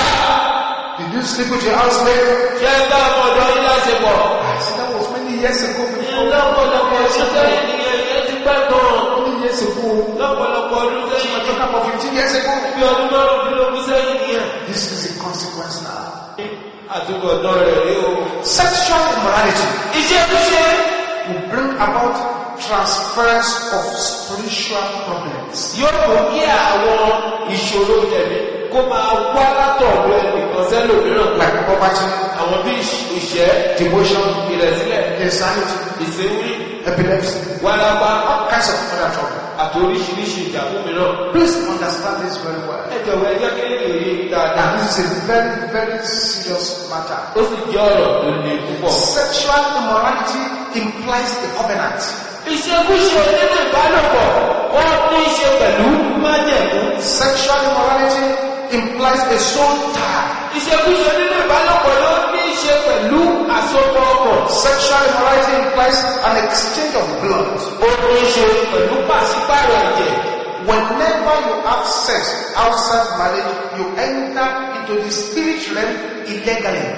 did you sleep with your housemaid? Ṣé ẹ bá ọmọ ọ̀dọ́ yín láṣepọ̀? I said, that was many years ago. Lọ́pọ̀lọpọ̀ ṣíṣẹ́ ènìyàn yẹn ti pẹ́ gan-an. Many years ago. Lọ́pọ̀lọpọ̀ ọdún sẹ́yìn. I'm talking about 15 years ago. Bí ọdún márùn-ún sẹ́yìn nìyẹn. This is the consequence now. Àtúbọ̀tán rẹ̀ rí o. Sexual immorality Ìṣekúṣe will bring about transference of spiritual problems. yóò mú kí àwọn ìṣòro tẹ̀mí kó máa wá látọ̀ọ̀dọ̀ ẹnìkan sẹ́lòmíràn. Like poverty, Àwọn bí ìṣẹ́, devotion, ìrẹ̀sílẹ̀, insanity, ìṣẹ́wí, epilepsy, wárápá, all kinds of other trouble. àti oríṣiríṣi ìdààmú mìíràn. Please understand this very well. Ẹ jọ̀wọ́ ẹ jẹ́ kí lè yé dáadáa. And this is a very, very serious matter. Ó sì jẹ́ ọ̀rọ̀ tó le púpọ̀. Sexual immorality implies a covenant. Ìṣekúṣe nínú ìbálòpọ̀ ó ní í ṣe pẹ̀lú májẹ̀mú. Sexual immorality implies a soul tie. Ìṣekúṣe nínú ìbálòpọ̀ ló ní í ṣe pẹ̀lú àsopọ̀ ọkàn. Sexual immorality implies an exchange of blood. Ó ní í ṣe pẹ̀lú pàṣípààrọ̀ ẹ̀jẹ̀. Whenever you have sex outside marriage, you enter into the spirit realm illegally.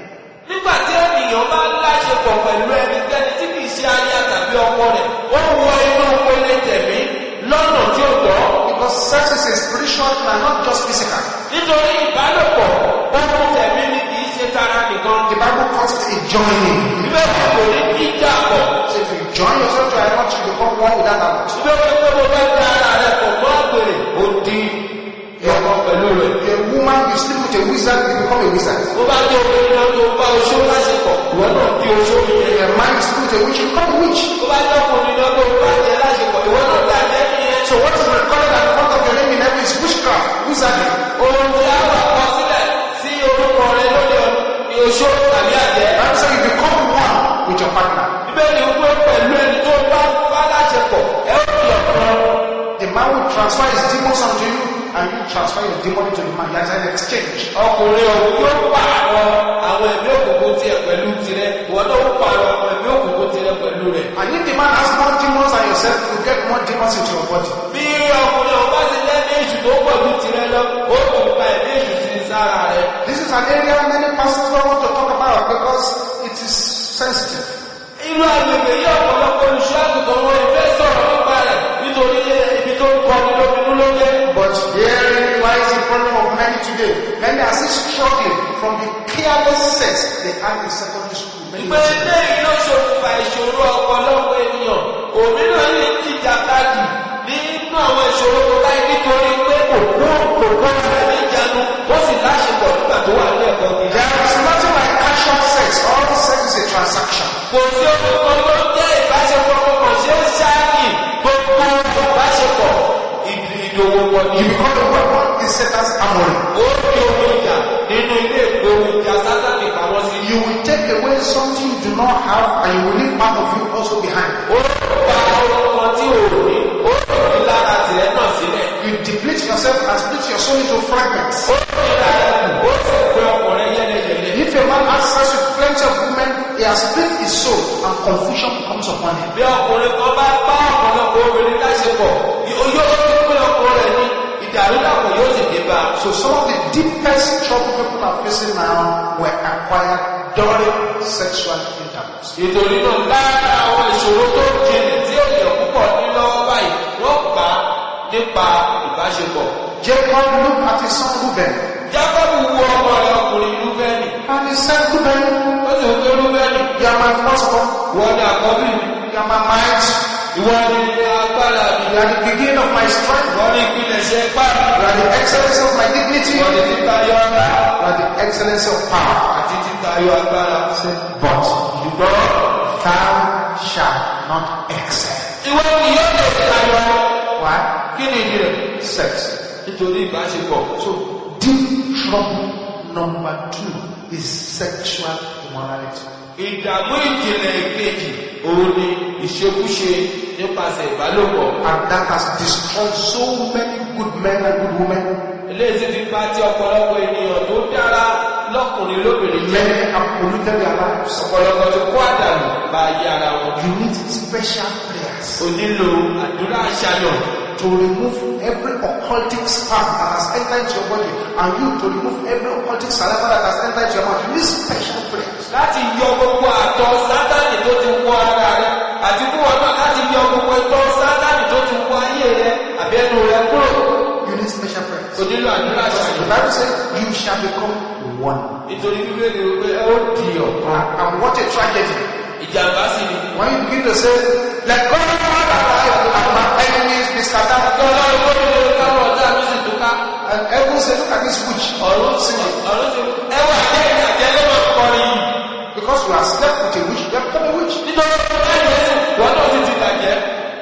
Nígbà tí ènìyàn bá láṣepọ̀ pẹ̀lú ẹnikẹ́ni tí kìí ṣe aya tàbí ọkọ rẹ̀, ó wọ inú pele tẹ̀mí lọ́nà tí ó tọ́. Because sex is a spiritual and not just physical. Nítorí ìbálòpọ̀, ohun tẹ̀mí ni kìí ṣe tara nìkan. The Bible calls it a joining. Ibẹ̀ kò ní kí dàpọ̀. So if you join yourself to a church, you become one with that church. Ibẹ̀ pé mo fẹ́ da ara rẹ̀ pọ̀ mọ́ àgbèrè, ó di ọkọ pẹ̀lú rẹ̀. A woman, you sleep with a wizard, you become a wizard. Ó bá jẹ́ obìnrin náà tó bá oṣó láṣepọ̀, ìwọ náà di oṣó nìyẹn. A man, you sleep with a witch, you become a witch. Ó bá jẹ́ ọkùnrin náà tó bá jẹ́ láṣepọ̀, ìwọ náà dá jẹ́ nìyẹn. So what is recorded at the front of your name in heaven is witchcraft, wizardry. Ohun tí a wà kọ sílẹ̀ sí orúkọ rẹ̀ lóde ní oṣó tàbí àjẹ́. Bible says you become one with your partner. Bíbélì wípé pẹ̀lú ẹni tó bá láṣepọ̀, ẹ ó fi ọ̀kan. The man will transfer his demons unto you, and you transfer your demon to the man. There is an exchange. Ọkùnrin ọ̀hún yóò pààrọ̀ àwọn ẹ̀mí òkùnkùn tiẹ̀ pẹ̀lú tirẹ̀, ìwọ náà ó pààrọ̀ àwọn ẹ̀mí òkùnkùn tirẹ̀ pẹ̀lú rẹ̀. And if the man has more demons than yourself, you get more demons into your body. Bí ọkùnrin ọ̀hún bá ti lẹ́mí èṣù tó pọ̀ ju tirẹ̀ lọ, ó tún gba ẹ̀mí èṣù sí sára rẹ̀. This is an area many pastors don't want to talk about because it is sensitive. Irú agbègbè yìí ọ̀pọ̀lọpọ̀ olùṣọ́ àgùntàn wọn ìfẹ́ sọ̀rọ̀ nípa rẹ̀ nítorí ibi tó ń kọ́ ní lóminú ló jẹ́. But herein lies the problem of many today. Many are still struggling from the careless sex they had in secondary school. Ìpè eléyìí ló ṣokùnfà ìṣòro ọ̀pọ̀lọpọ̀ ènìyàn. Òmíràn yìí ń jìjà káàdì nínú àwọn ìṣòro tó láyé nítorí pé kò kó rẹ̀ ní ìjánu, ó sì láṣepọ̀ nígbà tó wà ní ẹ̀kọ́ gíga. There is nothing like casual sex. All sex is a transaction. Kò sí ohun kan tó jẹ́ ìbáṣepọ̀ kankan ṣe ń ṣáàkì gbogbo ìbáṣepọ̀ ìdòwòpọ̀ ní. You become a weapon in Satan's armory. Ó di ohun ìjà nínú ilé ìgbòho ìjà Sátánì pamọ́ sí. You will take away something you do not have, and you will leave part of you also behind. Ó gba ohun kan tí ò ní, ó sì fi lára tìrẹ náà sílẹ̀. You deplete yourself and split your soul into fragments. ó nira ẹ̀kú ó sì pé ọkùnrin yẹ́lẹyẹ̀lẹ. If a man has sex with plenty of women, he has split his soul and confusion comes upon him. bí ọkùnrin kan bá bá ọ̀pọ̀lọpọ̀ obìnrin láṣepọ̀ yóò ti pé ọkọ rẹ̀ ní ìdàrúdàpọ̀ yóò sì dé bá. So some of the deepest trouble people are facing now were acquired during sexual intercourse. nítorí náà lára àwọn ìṣòro tó jinlẹ̀ tí èèyàn púpọ̀ ní lọ́wọ́ báyìí wọ́n gbà á nípa ìbáṣepọ̀. Jacob looked at his son Reuben Jákọ́bù wo ọmọ rẹ̀ ọkùnrin Rúbẹ́nì. and he said, Reuben, ó sì wí pé Rúbẹ́nì, you are my firstborn, wọ́n ní àkọ́bí mi, you are my might, ìwọ ni agbára mi, you are the beginning of my strength, wọ́n ní ìpilẹ̀ṣẹ̀ ipá mi, you are the excellence of my dignity, wọ́n ní títayọ agbára you are the excellence of power. àti títayọ agbára. But Ṣùgbọ́n thou shalt not excel. ìwọ ni yóò lè tayọ. Why? Kí ni ìdí rẹ̀? Sex. Nítorí ìbáṣepọ̀. So deep trouble number 2 is sexual immorality. Ìdààmú ìjìnlẹ̀ ìkejì òun ni ìṣekúṣe nípasẹ̀ ìbálòpọ̀. And that has destroyed so many good men and good women. Eléyìí sì ti bá tí ọ̀pọ̀lọpọ̀ ènìyàn tó dára lọ́kùnrin lóbìnrin jẹ́. Many have polluted their lives. Ọ̀pọ̀lọpọ̀ ti kó àdàlù bá ayé ara wọn. You need special prayers O nílò àdúrà àṣàyàn to remove every occultic sperm that has entered into your body, and you to remove every occultic saliva that has entered into your mouth. You need special prayers. láti yọ gbogbo àtọ̀ Sátánì tó ti wọ ara rẹ àti fún wọn náà láti yọ gbogbo ẹ̀tọ́ Sátánì tó ti wọ ayé rẹ àbí ẹnu rẹ kúrò. You need special prayers. O nílò àdúrà The àṣàyàn. Bible says you shall become one. Nítorí Bíbélì wípé ẹ ó di ọ̀kan. And what a tragedy. Ìjàmbá sì ni. When you begin to say, let God and my enemies be scattered. Ọlọ́run ló ní lórí káwọn ọ̀tá mi sì túká. And everyone say, look at this witch. Ọ̀run sì ẹwà jẹ́ ìrìnàjẹ́ lọ́wọ́ kọrin yìí. Because you have slept with a witch, you have become a witch. Nítorí ọ̀rọ̀ ẹ̀jẹ̀ wọ́n náà ti ti dàjẹ́.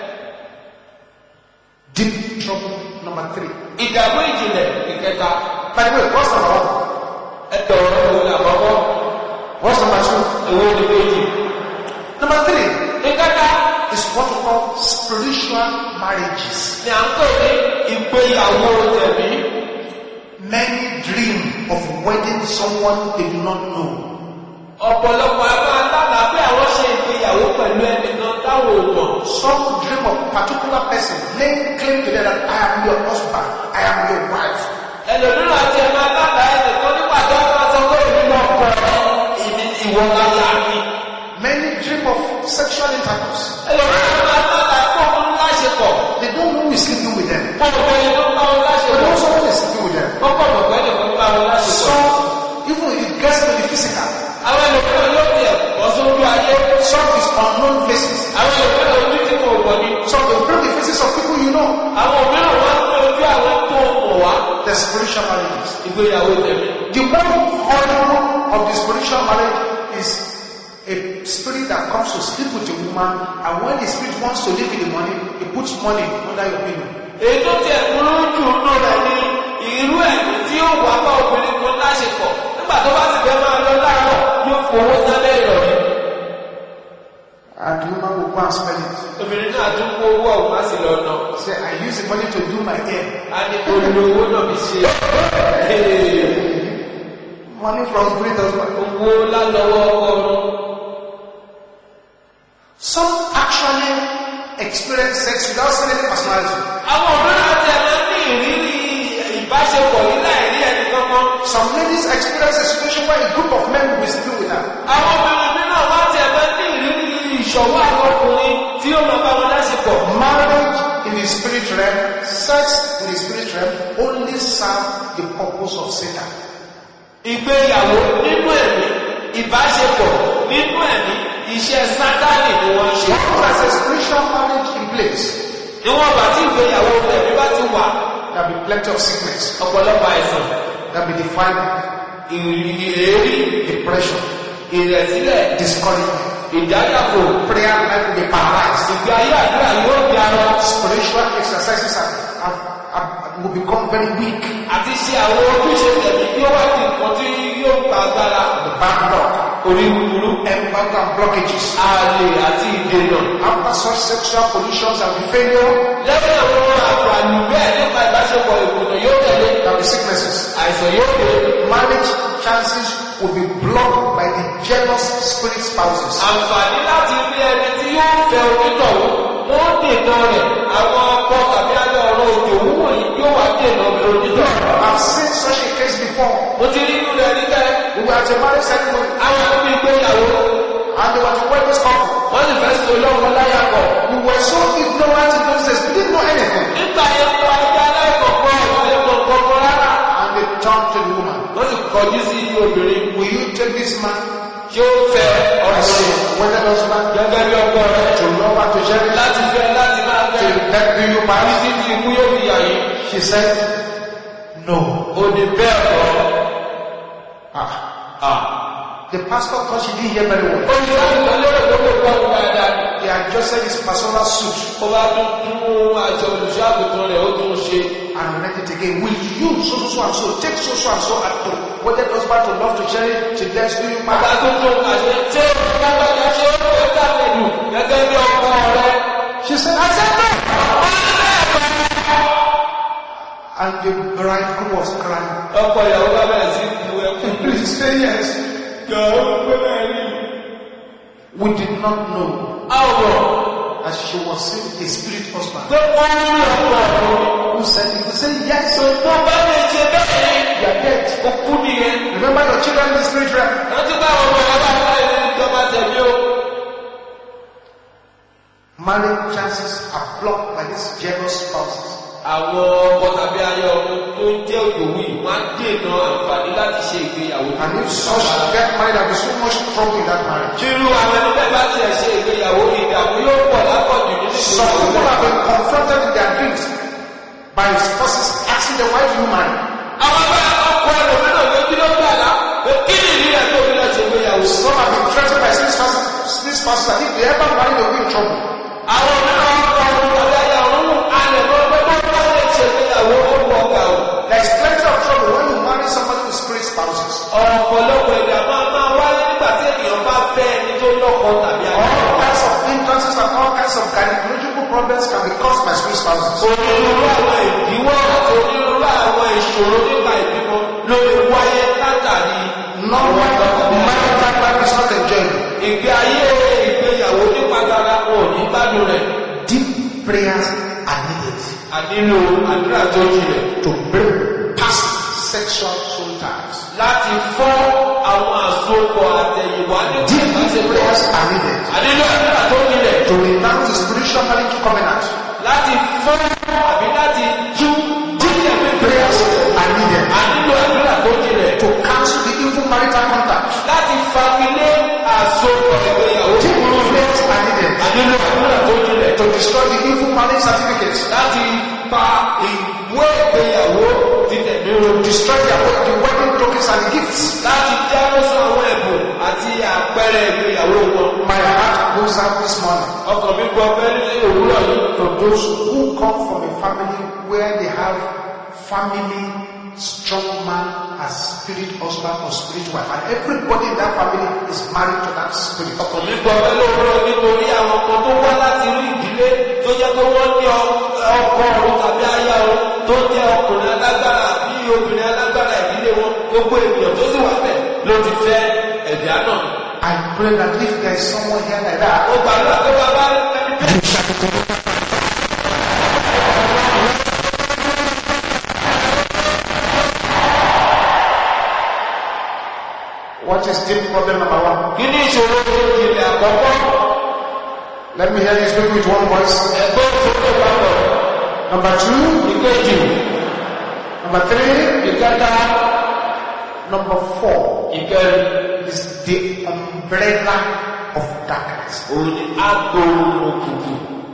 Deep trouble number 3. Ìdààmú ìjìnlẹ̀ ìkẹta. By the way, what's number 1? Ẹ̀tọ́ òun ni àkọ́kọ́. What's number 2? Èwo ni méjì. Number 3 Ìkẹta is what we call spiritual marriages. ni à ń pè ní ìgbéyàwó tẹ̀mí. Many dream of wedding someone they do not know. Ọ̀pọ̀lọpọ̀ ẹgbẹ́ alága pé àwọn ṣe ìgbéyàwó pẹ̀lú ẹnìkan táwọn ò mọ̀. Some dream of particular person, laying claim to them that I am your husband, I am your wife. Ẹlòmíràn àti ẹ̀ma alága ẹnìkan nígbà tó wọ́n sọ pé èmi náà kọ̀ ìwọ láyà mi. Many dream of sexual intercourse. Ẹlòmíràn máa alága pọ̀ fún láṣepọ̀. They don't know who is sleeping with them. Wọ́n mọ̀ pé ẹni tó ń bá wọn They láṣepọ̀. know someone is sleeping with them. Wọ́n kọ̀ mọ̀ pé ẹni tó ń bá wọn láṣepọ̀. Some, even it gets to the physical. Àwọn ẹlòmíràn yóò fi ẹ̀kọ́ sójú ayé. Some is unknown faces. Àwọn ẹlòmíràn ojú tí kò wọ̀ ni. Some will bring the faces of people you know. Àwọn mìíràn wọ́n ń pè ojú àwọn tó mọ̀ wá. The spiritual marriages. Ìgbéyàwó tẹ̀mí. The one horror of the spiritual marriage is a spirit that comes to sleep with a woman, and when the spirit wants to live with the money, he puts money under your pillow. Èyí tó tiẹ̀ burú jù nù rẹ̀ ni irú ẹ̀mí tí yóò wá bá obìnrin kan láṣepọ̀. Nígbà tó bá sì fẹ́ máa lọ láàárọ̀ yóò fowó sábẹ́ ìrọ̀lẹ́. And the woman will go and spend it. Obìnrin náà tún kó owó ọ̀hún á sì lọ nà. Say, I use the money to do my hair. A ní olú owó náà fi ṣe Money from spirit husband. owó lálọ́wọ́ ọrùn. Some actually experience sex without seeing any personality. Àwọn òmíràn àti ẹ̀rọ ní ìrírí ìbáṣepọ̀ yìí láì rí ẹnì kankan. Some ladies experience a situation where a group of men will be sleeping with her. Àwọn obìnrin mìíràn wá ti ẹ̀rọ ní ìrírí ìṣọ̀wọ́ àwọn ọkùnrin tí ó máa bá wọn láṣepọ̀. Marriage in the spirit realm, sex in the spirit realm only serve the purpose of Satan. Ìgbéyàwó nínú ẹ̀mí, ìbáṣepọ̀ nínú ẹ̀mí, iṣẹ́ Sátánì ni wọ́n ṣe. Once there's a spiritual marriage in place, Níwọ̀n bá tí ìgbéyàwó ẹ̀mí bá ti wà, there'll be plenty of sickness, ọ̀pọ̀lọpọ̀ àìsàn, there'll be defilement, ìrírí, depression, ìrẹ̀sílẹ̀, discouragement, ìdáyàfò, prayer life will be paralyzed. ìgbé ayé àdúrà yóò di ara. Spiritual exercises will become very weak. Àti ṣe àwọn ojúṣe tẹ̀mí bí ó wá di nǹkan tí yóò gba agbára. The bad luck, Orí búburú, embargo and blockages. àlè àti ìdènà. After such sexual pollutions and failure, Lẹ́yìn àwọn àgbàlù bẹ́ẹ̀ nípa ìbáṣepọ̀ ìkùnà àìsàn yóò dé. Marriage chances will be blocked by the jealous spirit spouses. Àǹfààní láti rí ẹni tí yóò fẹ́ onítọ̀hún, wọ́n dènà rẹ̀. Àwọn ọkọ tàbí ayọ̀ ọ̀rọ̀ òjò wúwọ̀ yìí yóò wá dènà onítọ̀hún. I've seen such a case before. Mo ti rí inú rẹ̀ níbẹ̀. We were at a marriage ceremony Àwọn ọmọ mi gbéyàwó. and they were to wed this couple. Wọ́n sì fẹ́ so lọ́wọ́ láyà pọ̀. We were so ignorant in those days. We didn't know anything. Nígbà yẹn kọ́ ẹja aláìkọ̀kọ́ ọ̀pọ̀lọpọ̀ rárá. And they turned to the woman. Wọ́n sì kọjú sí obìnrin. Will you take this man Tí ó fẹ́ as ọkùnrin a wedded husband gẹ́gẹ́ bí ọkọ rẹ̀. to love her, to cherish her, Láti fẹ́ láti máa fẹ́. till death do you part? Títí tí ikú yóò fi yà yín. She said, no. Ó ní bẹ́ẹ̀ kọ́. The pastor thought she didn't hear very well. Ó ní láti lọ lérò tó kó gbọ́ dáadáa. He adjusted his pastoral suit Ó bá tún tún aṣọ olùṣọ́ àgùntàn rẹ̀ ó tún ṣe. and read it again. Will you so and so take so and so and to wedded husband to love, to cherish, till death do you Bàbá part? tó tún àṣẹ tí ó fi lágbàdá ṣe ó fẹ́ dàbẹ̀dù gẹ́gẹ́ bí ọkọ rẹ̀. She said, I said no. And the bridegroom was crying. Ọkọ ìyàwó bá bẹ̀rẹ̀ sí bu ẹkún. Please say yes. Yàrá pé bẹ́ẹ̀ ni. We did not know Àwọ̀ that she was seeing a spirit husband pé wọ́n ń rí ọkọ ọ̀run. who said, if you say yes, so Tó bá lè ṣe bẹ́ẹ̀ ni. you are dead. Ó kú nìyẹn. Remember your children in the spirit realm. Rántí bá àwọn ọmọ ọba bá ilé ìjọba tẹ̀lé o. Marriage chances are blocked by these jealous spouses. Àwọn ọkọ tàbí ayé ọmọ tó jẹ́ òdòwú yìí wọ́n á dènà àǹfààní láti ṣe ìgbéyàwó. And if such get married, there will be so much trouble in that marriage. Irú àwọn ẹni bẹ́ẹ̀ bá tiẹ̀ ṣe ìgbéyàwó ìdààmú yóò pọ̀ lápọ̀jù nínú Some people have been confronted in their dreams by spouses asking them, why do you marry? Àwọn bá ọkọ ẹlòmíràn ló kí ló gbà lá pé kí ni ìrírí ẹ̀ tó fi lọ ṣe ìgbéyàwó. Some have been threatened by these spouses that if they ever marry, they will be in trouble. Àwọn mìíràn ọkọ ọ̀run tàbí ayé ọ̀run mú alẹ̀ mọ́ pé bó bá lè ṣe ìgbéyàwó ó wọ ọ̀gá o. There is plenty of trouble when you marry somebody with spirit spouses. Ọ̀pọ̀lọpọ̀ èdè máa wáyé nígbà tí ènìyàn bá fẹ́ ẹni tó lọ́kọ tàbí ayé. All kinds of hindrances and all kinds of gynecological problems can be caused by spirit spouses. Onírúurú àwọn ìdíwọ́ àti onírúurú àwọn ìṣòro nípa ìbímọ ló lè wáyé látàrí Marital life is not enjoyable. ìgbé ayé ìgbéyàwó nípa dára wọn ò ní gbádùn rẹ̀. Deep prayers are needed Ànílò àdúrà tó jinlẹ̀ to break past sexual soul ties. láti fọ́ àwọn àsopọ̀ àtẹ̀yìnwá nípa Deep ìbáṣepọ̀. prayers are needed Ànílò àdúrà tó jinlẹ̀ to renounce the spiritual marriage covenant. láti fọ́ àbí láti tú díẹ̀ Prayers are needed Ànílò àdúrà tó jinlẹ̀ to cancel the evil marital contact. láti fagilé àsopọ̀ ìgbéyàwó. Deep prayers are needed Ànílò àdúrà tó jinlẹ̀ to destroy the evil marriage certificates. láti pa ìwé ìgbéyàwó títẹ̀ To mìíràn. destroy the wedding tokens and gifts. Láti jáwé sọ àwọn ẹ̀bùn àti àpẹẹrẹ ìgbéyàwó wọn. My heart goes out this morning Ọkàn mi gbọ́ pé ní òwúrọ̀ yìí. for those who come from a family where they have family strong man as spirit husband or spirit wife, and everybody in that family is married to that spirit. Ọkàn mi gbọ́ pé lóòrọ̀ nítorí àwọn ọmọ tó wá láti rí ìdílé tó jẹ́ pé wọ́n ní ọkọ ọ̀run tàbí aya ọ̀run tó jẹ́ ọkùnrin alágbára àbí obìnrin alágbára ìdílé wọn. Gbogbo ènìyàn tó sì wà bẹ̀ ló ti fẹ́ ẹ̀dá náà. I pray that if there is someone here like that, Ó gbàdúrà pé bàbá ẹni bẹ́ẹ̀. what is the problem number one? Kí ni ìṣòro tó jinlẹ̀ àkọ́kọ́? Let me hear you speak with one voice. Ẹgbẹ́ òṣèlú papọ̀. Number two, Ìkejì. number three, Ìkẹta. number four Ìkẹrin. is the umbrella of darkness. Òun ni agbóhùn òkùnkùn.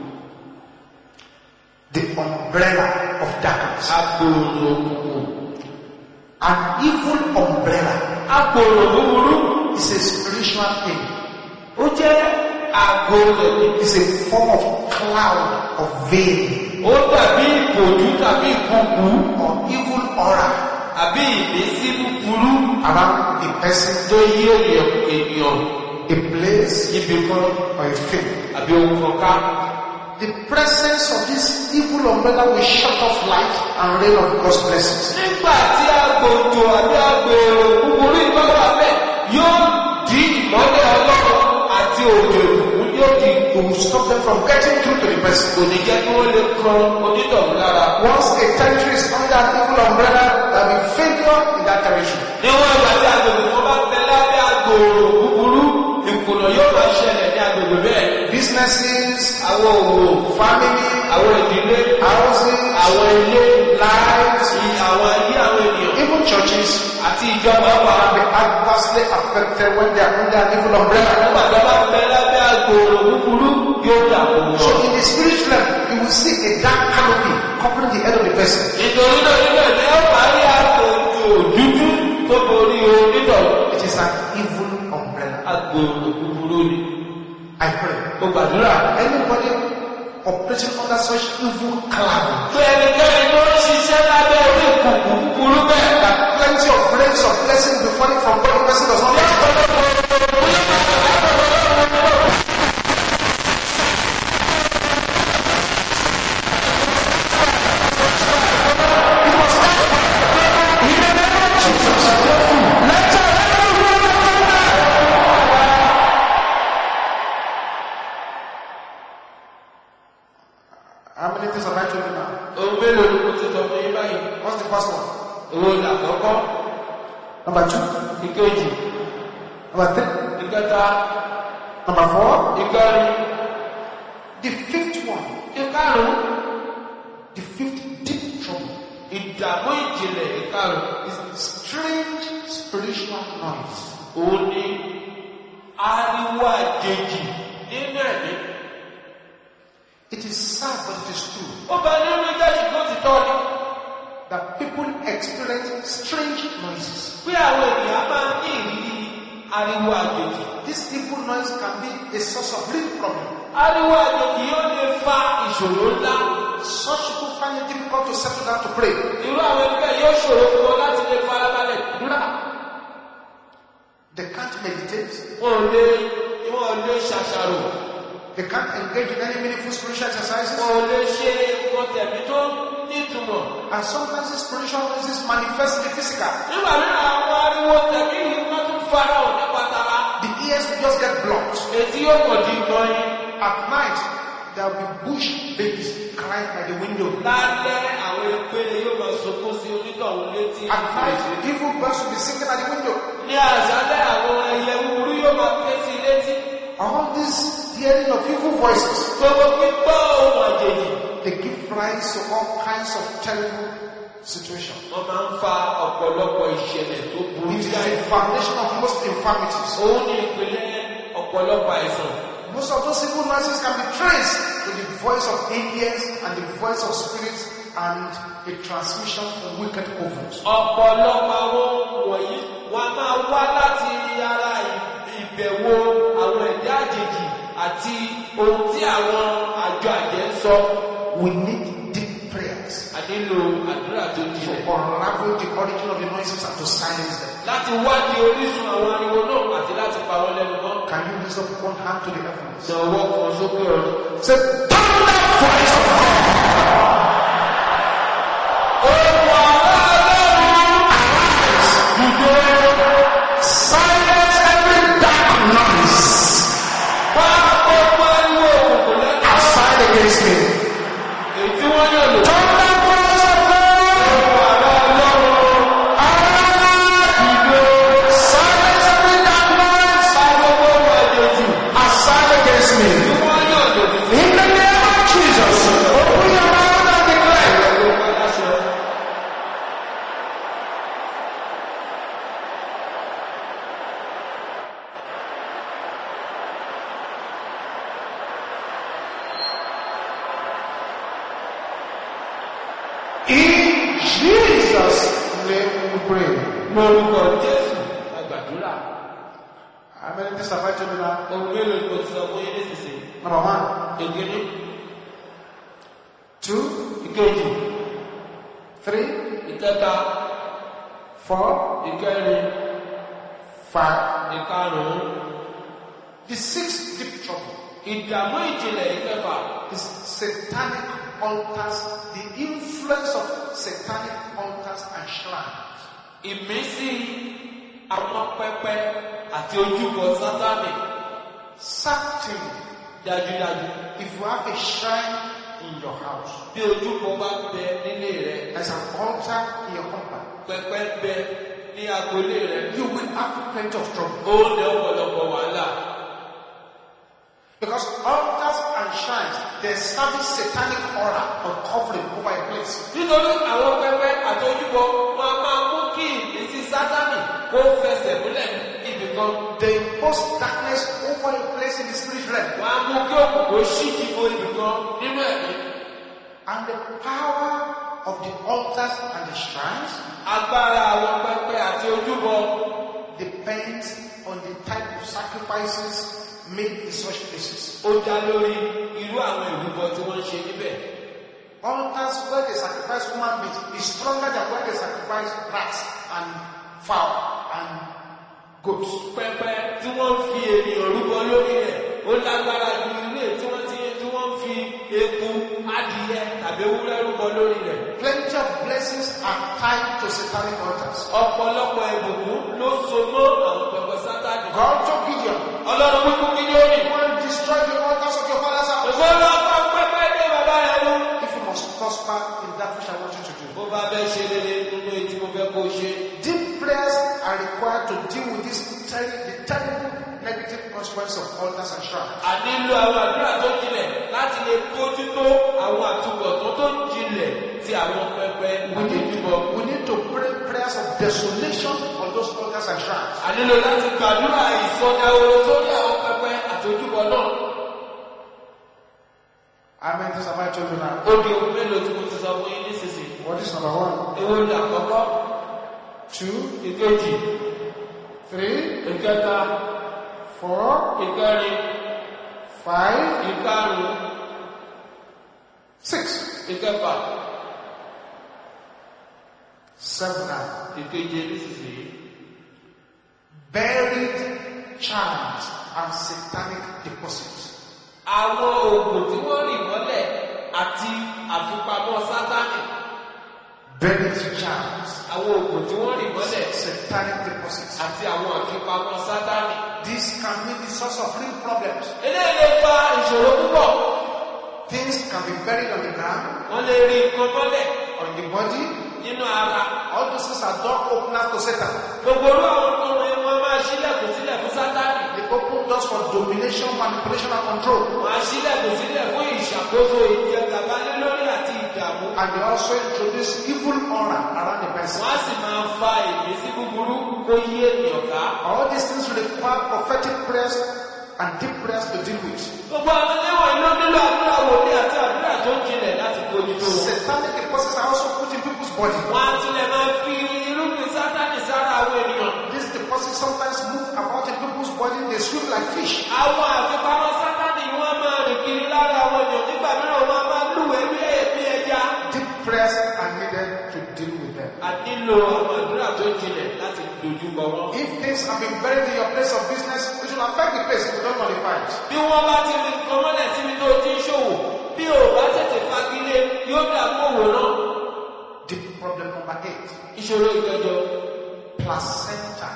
The umbrella of darkness. Agbóhùn òkùnkùn. An evil umbrella Agbóhùn búburú. is a spiritual thing. Ó jẹ́ àgọ́ rẹ̀. It's a form of cloud or veil Ó dàbí ìbòjú tàbí ìkùnkù. or evil aura Àbí ìdésí búburú. around a person, Tó yí ènìyàn. a place, Ibi kan. or a thing. Àbí ohun kan ká. The presence of this evil umbrella will shut off light and rain of God's blessings. Nígbà tí agbóhùn òjò àbí agbèrò búburú ìbáwá bẹ́ẹ̀ yóò di ìmọ́lẹ̀ ọlọ́run àti òjò ìbùkún yóò di It will stop them from getting through to the person. kò ní jẹ́ kí wọ́n lè kan onítọ̀hún lára. Once a territory is under an evil umbrella, there will be failure in that territory. níwọ̀n ìgbà tí agbègbè kan bá bẹ lábẹ́ agbòòrò búburú ìkùnà yóò máa ṣẹlẹ̀ ní agbègbè bẹ́ẹ̀. Businesses, àwọn òwò family, àwọn ìdílé houses, àwọn ilé lives, àwọn ayé àwọn ènìyàn even churches àti ìjọba wà. can be adversely affected when they are under an evil umbrella. nígbà tó bá bẹ lábẹ́ agbòòrò búburú yóò dàbò So wọn. in the spiritual realm, you will see a dark canopy covering the head of the person. nítorí náà níbẹ̀ ni ó bá rí àgbòòrò dúdú tó borí onítọ̀hún. It is an evil umbrella. agbòòrò búburú ni. I pray. mo gbàdúrà. Anybody operating under such evil cloud, pé ẹnikẹ́ni tó ń ṣiṣẹ́ lábẹ́ orí ìkùnkùn búburú bẹ́ẹ̀. that plenty of rains of blessing be falling from God, the person does not expect. How many things have I told you now? ohun mélòó ni mo ti sọ fún yín báyìí. What's the first one? owó làkọ́kọ́. Number 2. ìkejì. Number 3. ìkẹta. Number 4. ìkẹrin. The 5th one. ìkarùn-ún. The 5th deep trouble ìdààmú ìjìnlẹ̀ ìkarùn-ún. is strange spiritual noise. òun ni ariwo àjèjì nínú ẹ̀mí. It is sad, but it is true ó bá nínú ìjẹ́jì tó ti tọ́ ni. that people experience strange noises. pé àwọn ènìyàn máa ń ní ìrírí ariwo àjèjì. This evil noise can be a source of real problem. ariwo àjèjì yóò lè fa ìṣòro ńlá. Such people find it difficult to settle down to pray. irú àwọn ẹgbẹ́ yóò ṣòro fún wọn láti lè farabalẹ̀ dúrà. They can't meditate. wọn ò lè ṣàṣàrò. They can't engage in any meaningful spiritual exercises. wọn ò lè ṣe nǹkan tẹ̀mí tó nítumọ̀. And sometimes these spiritual noises manifest in the physical. nígbà mìíràn àwọn ariwo tẹ̀mí yìí wọ́n tún fara hàn nípa tara. The ears will just get blocked. etí yóò kàn di gbọ́yìn. At night, there will be bush babies crying by the window. lálẹ́ àwọn ìpele yóò máa sunkún sí onítọ̀hún létí. At night, evil birds will be singing at the window. ní àṣálẹ́ àwọn ẹyẹ búburú yóò máa ké sí létí. All this hearing of evil voices, gbogbo gbígbọ́ ohun àjèjì. they give rise to all kinds of terrible situations. wọ́n máa ń fa ọ̀pọ̀lọpọ̀ ìṣẹ̀lẹ̀ tó burú It is jáde. the foundation of most infirmities. òun ni ìpìlẹ̀ ọ̀pọ̀lọpọ̀ àìsàn. Most of those evil noises can be traced to the voice of aliens and the voice of spirits and a transmission from wicked ovens. ọ̀pọ̀lọpọ̀ àwọn wọ̀nyí wọ́n máa wá láti ara ìbẹ̀wò àwọn ẹ̀dá àjèjì àti ohun tí àwọn àjọ àjẹ́ ń sọ. We need deep prayers a nílò àdúrà tó to jinlẹ̀ unravel the origin of the noises and to silence them. láti wádìí orísun àwọn ariwo náà àti láti pa wọ́n lẹ́nu mọ́. Can you raise up one hand to the heavens? na ọwọ́ kan sókè ọ̀run. Say, thunder voice of God! ohun aláàlọ́run Dìde! Silence every dark noise pa gbogbo ariwo òkùnkùn lẹ́nu. outside against me. èyí tí wọ́n yàn lò. Thunder voice of God! ohun aláàlọ́run Dìde! Silence every dark noise pa gbogbo ohun àjèjì outside against me. tí wọ́n yàn lò. In the name of Jesus, open your mouth and declare. In Jesus' name we pray. lórúkọ Jésù àgbàdúrà. How many things have I told you now? ohun mélòó ni mo ti sọ fún yín nísinsìnyí. Number 1, èkíní 2, ìkejì 3, ìkẹta 4, ìkẹrin 5. ìkarùn-ún. The 6th deep trouble ìdààmú ìjìnlẹ̀ ìkẹfà. is satanic altars, the influence of satanic altars and shrines. ìmísí àwọn pẹpẹ àti ojúbọ Sátánì. Certainly, Dájúdájú, if you have a shrine in your house, bí ojúbọ bá bẹ nílé rẹ, there's an altar in your compound, pẹpẹ bẹ ní agbolé rẹ, you will have plenty of trouble. ó lé ọ̀pọ̀lọpọ̀ wàhálà. Because altars and shrines, they establish satanic aura or covering over a place. Nítorí àwọn pẹpẹ àti ojúbọ wọn a máa mú kí ìmísí Sátánì kó fẹsẹ̀ múlẹ̀ níbi kan. They impose darkness over a place in the spirit realm. Wọ́n á mú kí òkùnkùn ṣí ìdìbò ibì kan nínú ẹ̀mí. And the power of the altars and the shrines Agbára àwọn pẹpẹ àti ojúbọ depends on the type of sacrifices made in such places. ó dá lórí irú àwọn ìrúbọ tí wọ́n ń ṣe níbẹ̀. Altars where they sacrifice human beings is stronger than where they sacrifice rats and fowl and goats. Pẹpẹ tí wọ́n fi ènìyàn rúbọ lórí rẹ̀ ó lágbára ju ilé tí wọ́n fi eku, adìyẹ tàbí ewúrẹ́ rúbọ lórí rẹ̀. Plenty of blessings are tied to satanic altars. Ọ̀pọ̀lọpọ̀ ìbùkún ló so mọ́ àwọn pẹpẹ Sátánì. God told Gideon, Ọlọ́run wípé Gídíónì, "You will destroy the altars of your father's house. ìfọ́nà ọ̀pá pẹpẹ dé bàbá rẹ̀ lọ. If you must prosper in that which I want you to do." Bó bá fẹ́ ṣe rere nínú èyí tí mo fẹ́ kó ṣe. Deep prayers are required to deal with the terrible negative consequences of altars and shrines. A nílò àwọn àdúrà tó jinlẹ̀ láti lè bójútó àwọn àtúbọ̀tán tó jinlẹ̀ ti àwọn pẹpẹ ojúbọ. We need to pray prayers of desolation on those altars and shrines. A nílò láti gbàdúrà ìsọdahoro sórí àwọn pẹpẹ àti ojúbọ náà. How many things have I told you now? Ó di ohun mélòó tí mo ti sọ fún yín nísinsìnyí. What is number 1? Èwo ni àkọ́kọ́? 2, Ìkejì, 3, ìkẹta, 4, ìkẹrin, 5, ìkarùn-ún, 6, ìkẹfà, 7 now. ìkeje nísinsìnyí. Buried charms and satanic deposits. Àwọn oògùn tí wọ́n rì mọ́lẹ̀ àti àfipamọ́ Sátánì. Buried charms, Àwọn oògùn tí wọ́n rì mọ́lẹ̀ satanic deposits. àti àwọn àfipamọ́ Sátánì. This can be the source of real problems. Eléyìí lè fa ìṣòro púpọ̀. Things can be buried on the ground, Wọ́n lè rí nǹkan mọ́lẹ̀ on the body. nínú ara. All those things are door openers to Satan. Gbogbo orú àwọn ọkùnrin wọn máa ṣílẹ̀kùn sílẹ̀ fún Sátánì. They open doors for domination, manipulation, and control. Wọ́n á ṣílẹ̀kùn sílẹ̀ fún ìṣàkóso ìjẹgàba lé lórí àti ìdààmú. And they also introduce evil aura around the person. Wọ́n á sì máa fa ìmísí búburú kó yí ènìyàn ká. All these things require prophetic prayers and deep prayers to deal with. Gbogbo àwọn ẹlẹ́wọ̀n iná nílò àdúrà wòlíì àti àdúrà tó ń jinlẹ̀ láti bójútó wọn. Satanic deposits are also put in people's body. Wọ́n á tilẹ̀ máa fi irúgbìn Sátánì sára àwọn ènìyàn. These deposits sometimes move about in people's body. They swim like fish. Àwọn àfipamọ́ Sátánì wọ́n máa rìn kiri lára àwọn ènìyàn. Nígbà mìíràn wọ́n máa lúwẹ̀ẹ́ bí ẹja. Deep prayers are needed to deal with them. A nílò àwọn àdúrà tó jinlẹ̀ láti dojú kọ wọn. If things have been buried in your place of business, it will affect the place if you don't nullify it. Bí wọ́n bá ti rí nǹkan mọ́lẹ̀ síbi tó ti ń ṣòwò, bí ò bá tètè fagilé, yóò dààmú òwò náà. The problem number 8. Ìṣòro ìkẹjọ, Placenta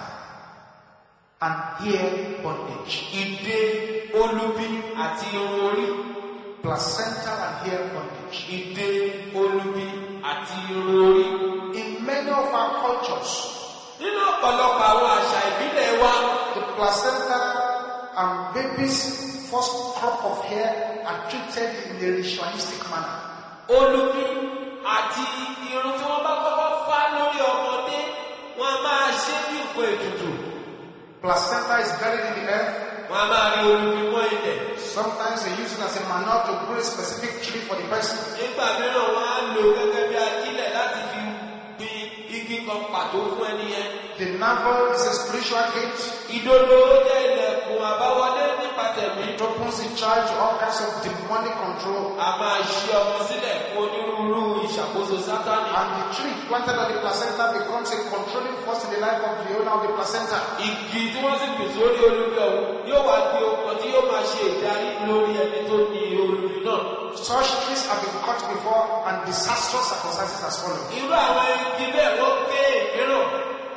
and hair bondage. ìdè olubi àti irun orí. Placenta and hair bondage. Ìdè olubi àti irun orí. In many of our cultures, Nínú ọ̀pọ̀lọpọ̀ àwọn àṣà ìbílẹ̀ wa, the placenta and baby's first crop of hair are treated in a ritualistic manner. olubi àti irun tí wọ́n bá kọ́kọ́ fá lórí ọmọdé, wọ́n á máa ṣe bí nǹkan ètùtù. Placenta is buried in the earth. Wọ́n á máa rí olubi mọ́ ilẹ̀. Sometimes they use it as a manure to grow a specific tree for the person. Nígbà mìíràn wọ́n á lò gẹ́gẹ́ bí ajílẹ̀ láti fi gbin igi kan pàtó fún ẹni yẹn. The navel is a spiritual gate. Ìdodo jẹ́ ilẹ̀kùn àbáwọlé nípa tẹ̀mí. It opens the child to all kinds of demonic control. A máa ṣí ọmọ sílẹ̀ fún onírúurú ìṣàkóso Sátánì. And the tree planted on the placenta becomes a controlling force in the life of the owner of the placenta. Igi tí wọ́n sì gbìn sórí olubi ọ̀hún yóò wá gbé ọkọ̀ tí yóò máa ṣe ìdarí lórí ẹni tó ní olubi náà. Such trees have been cut before and disastrous circumstances has followed. Irú àwọn igi bẹ́ẹ̀ wọ́n gbé ìmíràn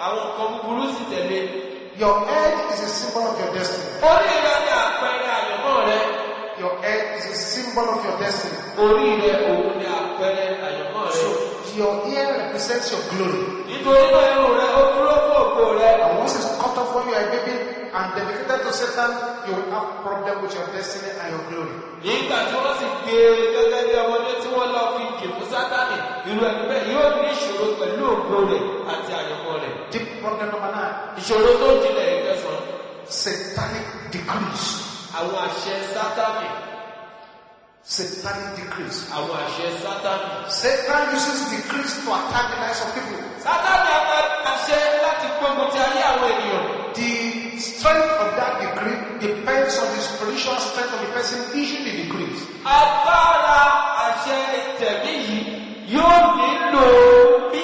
Your head is a symbol of your destiny. Orí rẹ ni àpẹẹrẹ àyànmọ́ rẹ. Your head is a symbol of your destiny. Orí rẹ òun ni àpẹẹrẹ àyànmọ́ rẹ. So your ear represents your glory. Nítorí náà irun rẹ ó dúró fún ògo rẹ. And once it's cut off when you are a baby and dedicated to Satan, you will have problem with your destiny and your glory. Nígbà tí wọ́n sì gbé gẹ́gẹ́ bí ọmọdé tí wọ́n lọ fi jì fún Sátánì, irú ẹni bẹ́ẹ̀ yóò ní ìṣòro pẹ̀lú ògo rẹ̀ àti àyànmọ́ rẹ̀. Deep problem number 9. Ìṣòro tó jinlẹ̀ ìkẹsàn-án. Satanic decrees. Àwọn àṣẹ Sátánì. Satanic decrees. Àwọn àṣẹ Sátánì. Satan uses decrees to attack the lives of people. Sátánì á máa àṣẹ láti gbógun ti ayé àwọn ènìyàn. The strength of that decree depends on the spiritual strength of the person issuing the decrees. Agbára àṣẹ tẹ̀mí yìí yóò nílò bí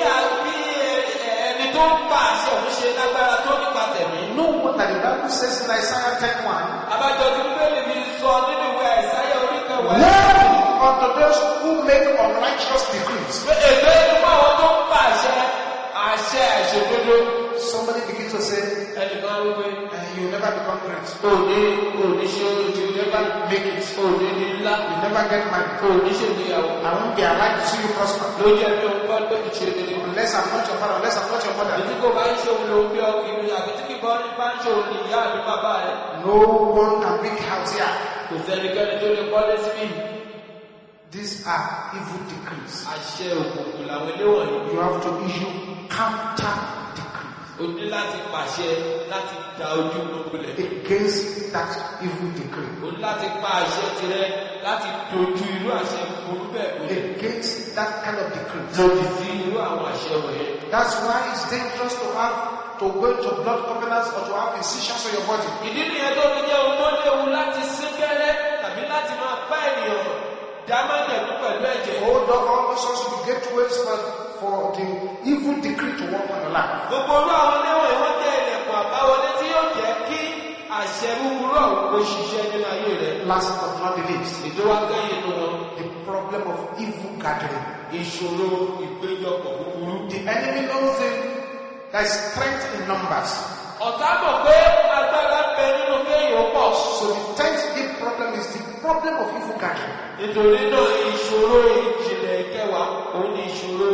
ẹni tó ń pa àṣẹ òun ṣe lágbára tó nípa tẹ̀mí. No wonder the Bible says in Isaiah 10:1. Abájọ tí Bíbélì fi sọ nínú ìwé Àìsáyà orí kẹwàá. Woe unto those who make unrighteous decrees. Ègbé ni fún àwọn tó ń pa àṣẹ àìṣòdodo. Somebody begin to say, Ẹnìkan wípé you will never become great. òní ṣe ojú You will never make it. òní ní ńlá. You will never get married. Òní ṣe ìgbéyàwó. I won't be alive to see you prosper. Ló jẹ́ bí òun bá lóbi ṣe dédé. Unless I'm not your father, unless I'm not your mother. Àbí tí kò bá ń ṣe òun lòun bí ọkùnrin àbí tí kì bá ń ṣe òun ní ìyá àbí bàbá rẹ̀. No one can make house here. Kò sẹ́nikẹ́ni tó lè kọ́lé síbí. These are evil decrees. Àṣẹ òkùnkùn làwọn eléwọ̀n yìí. You have to issue counter decrees O ní láti pàṣẹ láti da ojú gbogbo lẹ̀. against that evil decree. O ní láti pa àṣẹ tirẹ̀ láti dojú irú àṣẹ burú bẹ́ẹ̀ kò lè. Against that kind of decree. Lòdì sí irú àwọn àṣẹ wọ̀nyẹn. That's why it's dangerous to go into blood covenants or to have incisions on your body. Ìdí nìyẹn tó fi jẹ́ ohun tó léwu láti sín gẹ́rẹ́ tàbí láti máa bá ènìyàn dámọ̀jẹ̀kú pẹ̀lú ẹ̀jẹ̀. Hold on, all those sorts of gateways for the evil decree to work on your life. Gbogbo orú àwọn oníwọ̀n ìwọ́n jẹ́ ilẹ̀kùn àbáwọlé tí yóò jẹ́ kí àṣẹ búburú ọ̀hún kó ṣiṣẹ́ nínú ayé rẹ̀. Last but not the least, Ètò wa kẹ́yìn inú wọn. the problem of evil gathering. Ìṣòro ìpéjọpọ̀ búburú. The enemy knows there is strength in numbers. Ọ̀tá mọ̀ pé agbára bẹ nínú kéèyàn pọ̀. So the 10th big problem is the problem of evil gathering. Nítorí náà ìṣòro ìjìnlẹ̀ kẹwàá òun ni ìṣòro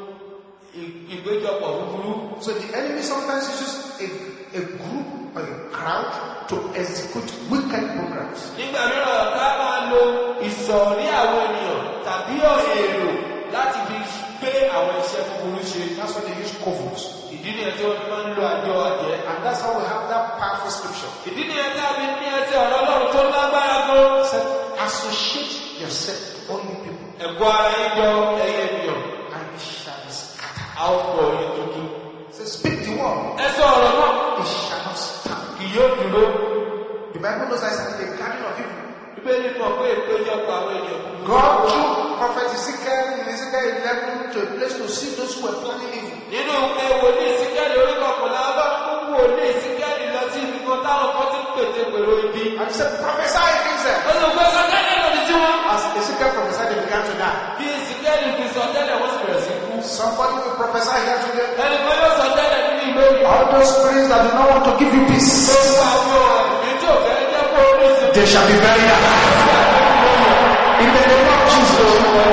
ìpéjọpọ̀ búburú. So the enemy sometimes uses a group or a crowd to execute wicked programs. Nígbà mìíràn ọ̀tá máa lo ìsọ̀rí àwọn ènìyàn tàbí èrò láti fi gbé àwọn iṣẹ́ búburú ṣe. That's why they use covens. Ìdí nìyẹn tí wọ́n fi máa ń lo àjọ àjẹ́. And that's how we have that powerful scripture. Ìdí nìyẹn tí a fi ní ẹsẹ̀ ọ̀rọ̀ Ọlọ́run tó lágbára gan. It said, associate yourself to only people, Ẹ̀kọ́ ara yín jọ ẹyẹ ènìyàn. and it shall be scattered. A ó pọ̀ orin tuntun. It says, speak the word, Ẹ sọ ọ̀rọ̀ náà. it shall not stand. Kì yóò dúró. The Bible knows that it's a gathering of people. Bíbélì mọ̀ pé ìpéjọpọ̀ àwọn ènìyàn búburú. God took prophet Ezekiel in Ezekiel 11 to a place to see those who were planning evil. Nínú wòlíì Ìsíkẹ́lì orí kọkànlá bá fún wòlíì Ìsíkẹ́lì lọ sí ibi kan táwọn kan ti ń pète pèrò ibi. And he said, prophesy against them. Ó sọ pé sọtẹ́lẹ̀ lòdì sí wọn. As Ezekiel prophesied, they began to die. Bí Ìsíkẹ́lì fi sọtẹ́lẹ̀ wọ́n sì bẹ̀rẹ̀ sí kú. Somebody will prophesy here today. Ẹnìkan yóò sọtẹ́lẹ̀ nínú ìlú òní. All those spirits that do not want to give you peace, Gbogbo àwọn ẹ̀mí tí ò fẹ́ jẹ́ kó orí sí. they shall be buried alive. In the name of Jesus.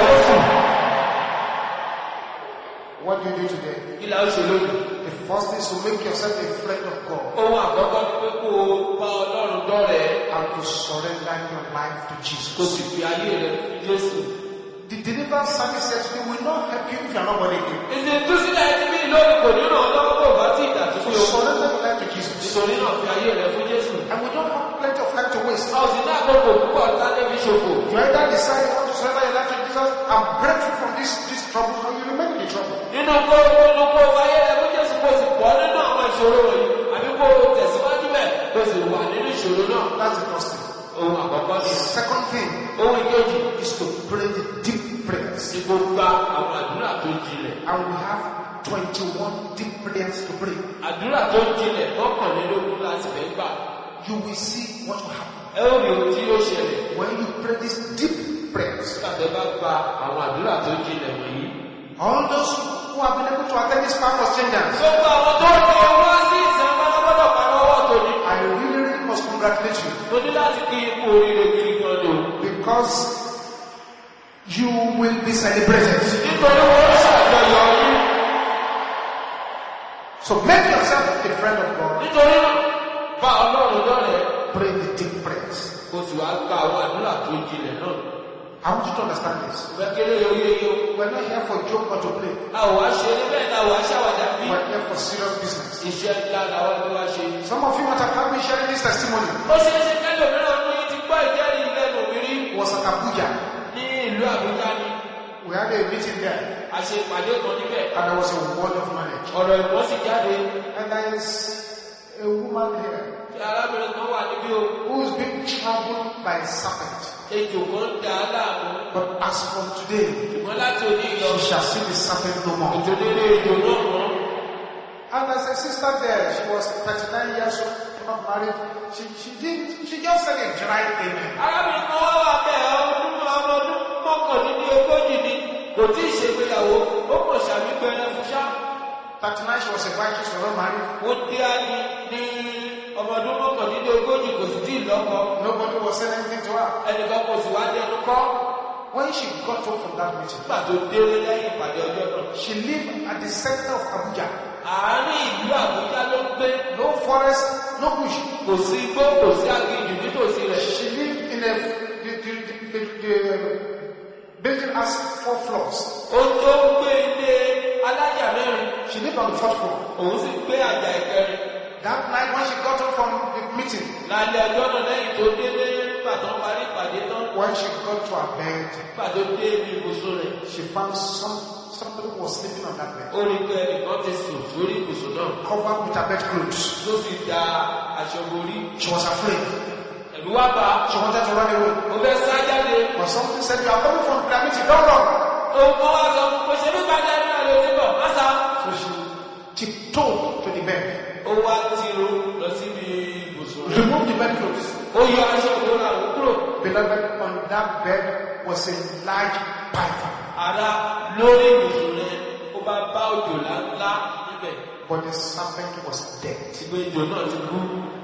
What do you do today? Kí la ó ṣe lónìí? The first is to make yourself a friend of God Ohun àkọ́kọ́ ni pé kó o bá Ọlọ́run dọ́rẹ̀ẹ́. and to surrender your life to Kó Jesus. sì fi ayé rẹ̀ fún Jésù. The deliverance service says we will not help you if you are not born again. Ìsìnkú sílẹ̀ ẹni bí lónìí kò nínú ọlọ́wọ́ kò bá tí ìdàtú So sí o. surrender your life to Jesus. Nítorí náà fi ayé rẹ̀ fún Jésù. And we don't have plenty of time to waste. A ò sì ní àkókò púpọ̀ láti fi ṣòfò. You either decide you want to surrender your life to Jesus and break free from this trouble, or you remain in the trouble. Nínú kó ayé rẹ̀ fún Jésù kó sì bọ́ nínú àwọn ìṣòro wọ̀nyí. Àbí kó o tẹ̀síwájú bẹ̀ kó sì wà nínú ìṣòro náà. That's the first thing. Ohun àkọ́kọ́ ni. Second thing Ohun ìkejì is to pray the deep prayers. ni kó gba àwọn àdúrà tó jinlẹ̀. And we have 21 deep prayers to pray. Àdúrà tó jinlẹ̀ mọ́kànlélógún láti fẹ́ gbà. You will see what will happen Ẹ ó rí ohun tí yóò ṣẹlẹ̀. when you pray these deep prayers. Tàbí bá gba àwọn àdúrà tó jinlẹ̀ wọ̀nyí. All those who have been able to attend this power of change dance, Gbogbo àwọn tó ń lọ wá sí ìsìn pátápátá láti kí ikú oríire gidi gan ni o. because you will be celebrated. Nítorí wọ́n ṣàjọyọ̀ yín. So make yourself a friend of God. Nítorí bá Ọlọ́run lọ́rẹ̀ẹ́. Pray the deep prayers. Kò sì wá gba àwọn àdúrà tó jinlẹ̀ náà. I want you to understand this. Ìgbẹ́kẹ̀lé oyè yìí o. We're not here for joke or to play. A ò wá ṣe níbẹ̀ ni a ò wá ṣàwàdà bí. We're here for serious business. Iṣẹ́ ńlá làwọn ẹgbẹ́ wá ṣe. Some of you might have heard me sharing this testimony. Ó ṣe é ṣe kẹ́lẹ́ òmíràn ní ti gbọ́ ìjẹ́rìí lẹ́nu òmírí. It was at Abuja. Ní ìlú Àbújá ni. We had a meeting there. A ṣe ìpàdé kan níbẹ̀. And there was a word of knowledge. Ọ̀rọ̀ ìmọ̀ sì jáde. And there is a woman here Tí arábìnrin kan wà níbí o. who is being troubled by a serpent. Ejò kan dà á láàmú. But as from today, Ṣùgbọ́n láti òní lọ. she shall see the serpent no more. Ejò nílé ejò náà mọ́. And there's a sister there. She was 39 years old, not married. She just said a dry amen. Arábìnrin kan wá wà bẹ́ẹ̀ ọmọdún mọ́kànlélógójì ni. Kò tí ì ṣègbéyàwó. Ó kò ṣàbígbẹ́rẹ́ fún ṣá. 39, she was a bride, she was not married. Ó dé á ní ọmọdún mọ́kànlélógójì kò sì tí ì lọ́kọ. Nobody was saying anything to her. Ẹnìkan kò sì wá dẹnu kọ́. When she got home from that meeting, Nígbà tó délé lẹ́yìn ìpàdé ọjọ́ náà. she lived at the center of Abuja. Àárín ìlú Àbújá ló ń gbé. No forest, no bush. Kò sí igbó, kò sí aginjù nítòsí rẹ̀. She lived in the building has 4 floors. Ó tó ń gbé ilé alájà mẹ́rin. She lived on the 4th floor. Òun sì gbé àjà ìkẹrin. That night when she got home from the meeting, Lálẹ́ ọjọ́ náà lẹ́yìn tó délé nígbà tó ń parí ìpàdé tán. when she got to her bed, Nígbà tó dé ibi ibùsùn rẹ̀. she found somebody was sleeping on that bed, Ó rí pé ẹnìkan ti sùn sórí ibùsùn náà. covered with her bed clothes. Ló sì da aṣọ borí. She was afraid. Ẹ̀rù wá bá. She wanted to run away. Mo fẹ́ sá jáde. But something said, you are coming from prayer meeting, don't run. Òun kan wá sọ fún pé ṣe bí ìpàdé ẹni náà lè níbọ̀. Má sá. So she tiptoed to the bed, Ó wá tiro lọ síbi ibùsùn rẹ̀. removed the bed clothes. Ó yọ aṣọ ìbora rẹ̀ kúrò. Beloved, on that bed was a large python. Ara lórí ibùsùn rẹ̀ ó bá bá òjò ńlá níbẹ̀. But the serpent was dead. Ìgbé ìjò náà ti kú.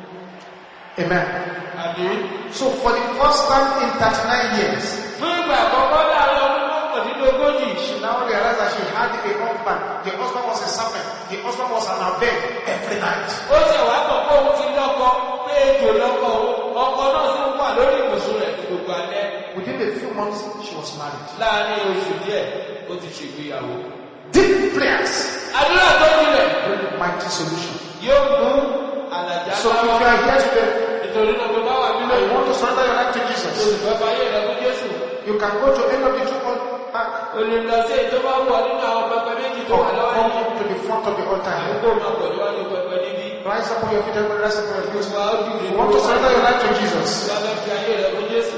Amen. Àbí? So for the first time in 39 years, Fún ìgbà àkọ́kọ́ láàrin ọdún mọ́kàndínlógójì. she now realized that she had a husband. The husband was a serpent. The husband was on her bed every night. Ó ṣẹ̀ wá pọ̀ pé òun ti lọ́kọ, pé ejò lọ́kọ òun. Ọkọ náà sì ń wà lórí ibùsùn rẹ̀ ní gbogbo alẹ́. Within a few months, she was married. Láàrin oṣù díẹ̀, ó ti ṣègbéyàwó. Deep prayers Àdúrà tó nílẹ̀ bring mighty solution. yóò mú àlàjá So if you are here today, Nítorí náà mo bá wà nínú and you want to surrender your life to Mo Jesus, sì fẹ́ fayé rẹ̀ fún Jésù. you can go to any of the 2 back Olùlọ́sẹ̀ tó bá wà nínú àwọn pẹpẹ méjì tó or wà lọ́wọ́ yìí. come to the front of the altar here. Àkókò máa pọ̀ níwájú pẹpẹ níbí. Rise up on your feet, everybody rise up on your feet. Wà á dùn You want to surrender your life to Jesus. Wà á fẹ́ fi ayé rẹ̀ fún Jésù.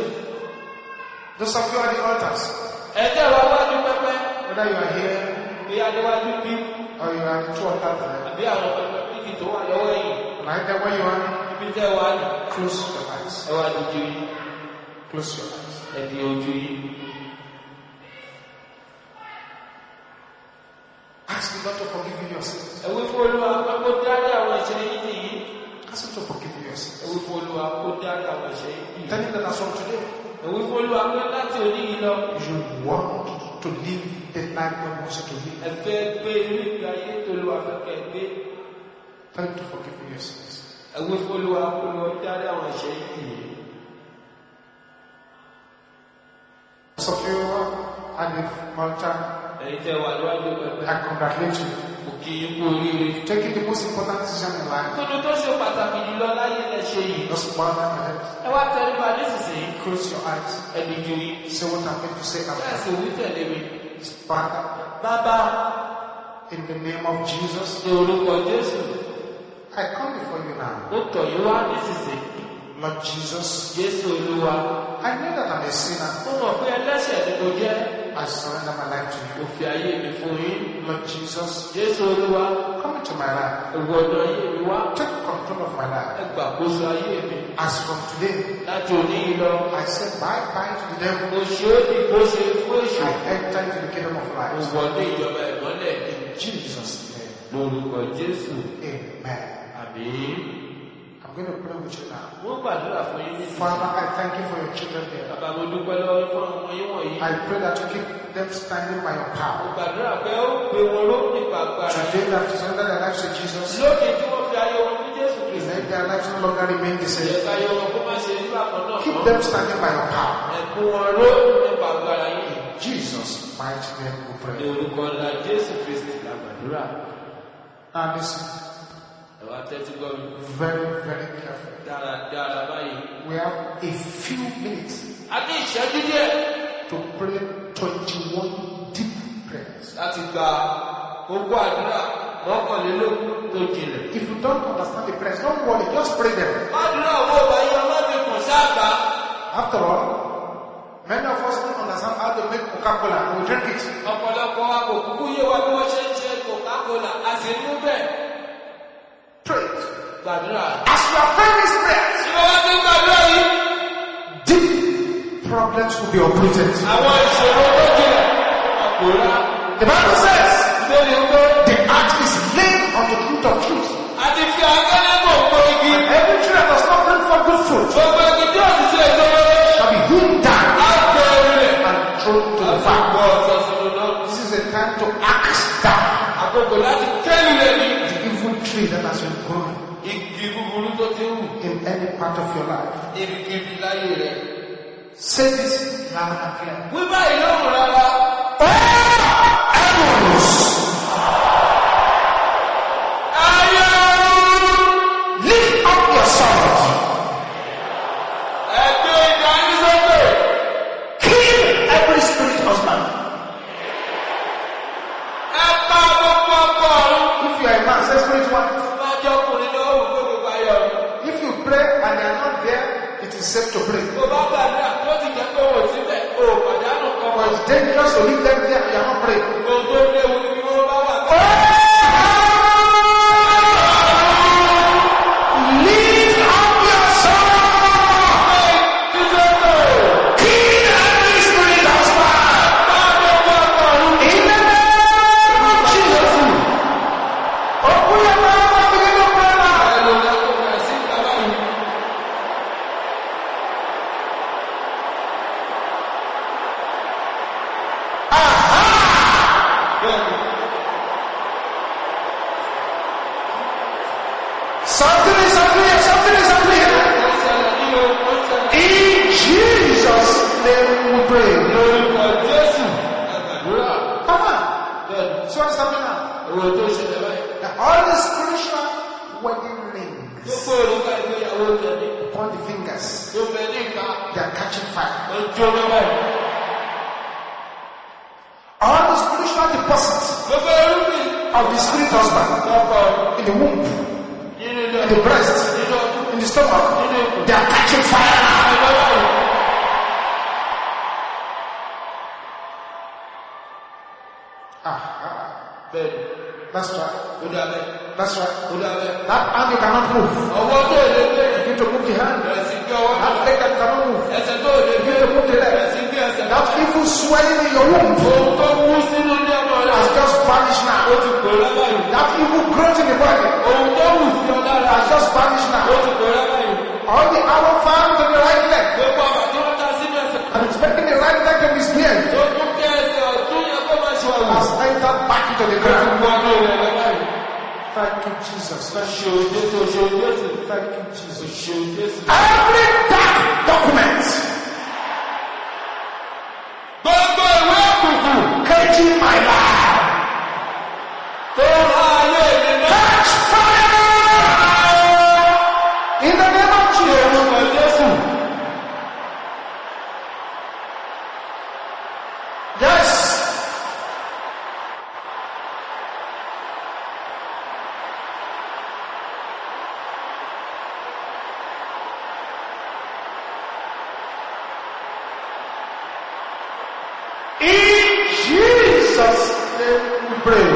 Those of you at the altars, Ẹ̀jẹ̀ wà wájú pẹpẹ. whether you are here Bí adéwájú bí or you are at the 2 altars there, àbí àwọn pẹpẹ méjì tó wà lọ́wọ́ yìí. right there where you are, Ibi tẹ́ wà ní. close your eyes. Ẹ wá dojú yìí. Close your eyes. Ẹ di ojú yìí. Ask the Lord to forgive you your sins. Ẹ wí fún Olúwa pé kó dárí àwọn ẹ̀ṣẹ̀ yìí nìyí. Ask Him to forgive you your Ẹ sins. wí fún Olúwa kó dárí àwọn ẹ̀ṣẹ̀ yìí nìyí. Tell Him that as from today, Ẹ wí fún Olúwa pé láti òní yìí lọ. you want to live the life God wants you to live. Ẹ fẹ́ gbé irú ìgbé ayé tó Olúwa fẹ́ kẹ́ gbé. Tell Him to forgive you your sins. Ẹ wí fún Olúwa kó lọ dárí àwọn ẹ̀ṣẹ̀ yìí nìyí. Some of you at the altar, Ẹ̀yin tẹ́ wà níwájú pẹpẹ. I congratulate you. Kò kí yín kú oríire. Taking the most important decision in life. Ìpinnu tó ṣe pàtàkì jùlọ láyé lẹ ṣe yìí. Just bow down your head. Ẹ wá tẹríba nísinsìnyí. Close your eyes. Ẹ dìjú yìí. Say what I'm going to say Bẹ́ẹ̀ after. sì wí tẹ̀lé mi. Father, Bàbá, in the name of Jesus, ní orúkọ Jésù, I come before you now. ó tọ̀ yín wá nísinsìnyí. Lord Jesus, Jésù Olúwa, I know that I'm a sinner. mo mọ̀ pé ẹlẹ́ṣẹ̀ ni mo jẹ́. I surrender my life to Mo you. fi ayé mi fún yín. Lord Jesus, Jésù Olúwa, come into my life. ẹ wọnú ayé mi wá. Take control of my Ẹ life. gbàkóso ayé mi. As from today, Láti òní yìí lọ, I say bye-bye to the devil. mo ṣe ó di bó ṣe fún èṣù. I enter into the kingdom of Mo light. wọnú ìjọba ìmọ́lẹ̀. In Jesus' name, Lórúkọ Jésù. amen. Àmín. I'm going to pray with you now. Wọ́n gbàdúrà fún yín ní Father, I thank you for your children here. Bàbá mo dúpẹ́ lọ́wọ́ yín fún ọmọ yín wọ̀nyí. I pray that you keep them standing by your Mo power. gbàdúrà pé ó gbé wọn ló nípa agbára. Today that you surrender their lives to Jesus, Lókè tí wọ́n fi ayé wọn fún Jésù Kristi. let their lives no longer remain the same. Ẹ̀ka ayé wọn kó má ṣe nígbà kan náà. Keep them standing by your power. Ẹ̀kún wọn ló nípa agbára yín. In Jesus' mighty name we Ní pray. orúkọ ńlá Jésù Kristi la gbàdúrà. Now listen, Ẹ̀wà tẹ́tí gbọ́ mi. very, very careful. Dáradára báyìí. We have a few minutes A ní ìṣẹ́jú díẹ̀ to pray 21 deep prayers. láti gba gbogbo àdúrà mọ́kànlélógún tó jinlẹ̀. If you don't understand the prayers, don't worry, just pray them. Àdúrà owó báyìí ọlọ́dún kò sáàgbà. After all, many of us don't understand how to make Coca-Cola and we drink it. Ọ̀pọ̀lọpọ̀ wa kò kúkú yé wa bí wọ́n ṣe ń ṣe Coca-Cola, a sì ń mú bẹ́ẹ̀. Pray it. Gbàdúrà. As you are praying these prayers, Tí wọ́n ti ń gbàdúrà yìí, deep problems will be uprooted. àwọn ìṣòro tó jinlẹ̀ àpòrá. The Bible says, Lórí pé the earth is laid on the fruit of truth. a ti fi akẹ́lẹ́ gbòǹgbò igi. And every tree that does not bring forth good fruit Gbogbo igi tí òsì ṣe èso rere. shall be hewn down Á gbé orílẹ̀. and thrown to the Àgbọ̀ fire. ọ̀sán sọ̀rọ̀ náà. This is a time to axe down Àkókò láti kẹ́lù lẹ̀ ní. the evil tree that has been grown Igi búburú tó ti wù. in any part of your life. Ibikíbi láyé rẹ̀. Say this loud and clear. Wí báyìí lóhùn rárá. Heavens, Ayé lift up your sword. ẹgbẹ́ ìdánisọ́gbè. Kill every spirit husband. Ẹ pa gbogbo ọkọ ọ̀run. If you are a man, say spirit one. Máa jẹ́ ọkùnrin náà wò pé gbogbo ayé ọ̀run. If you pray and they are not there, it is safe to pray. Tó bá gbàdúrà tó ti jẹ́ pé wò síbẹ̀, o pàdánù kan But wọ̀. it's dangerous to leave them there and you are not praying. Ohun tó léwu ni wọ́n bá wà. Lift up your sword. Kill every spirit husband. In the name of Jesus. Open your mouth and begin to pray now. Something is happening. Something is happening. In Jesus' name we pray. Come on. So what's happening now? All the spiritual wedding rings upon the fingers, they are catching fire. All the spiritual deposits of the spirit husband in the womb, in the breast, in the stomach, they are catching fire now. That's right. That's right. That hand you cannot move. You need to move the hand. That leg that cannot move. You need to move the leg. That evil swelling in your womb has just vanished now. That evil growth in the body has just vanished now. All the arrow found in the right leg and it's making the right leg to be speared has entered back into the ground. Thank you, Jesus. Thank you, Jesus. Every dark document catching my life, catch fire in the name of Jesus. Yes. In Jesus' name we pray.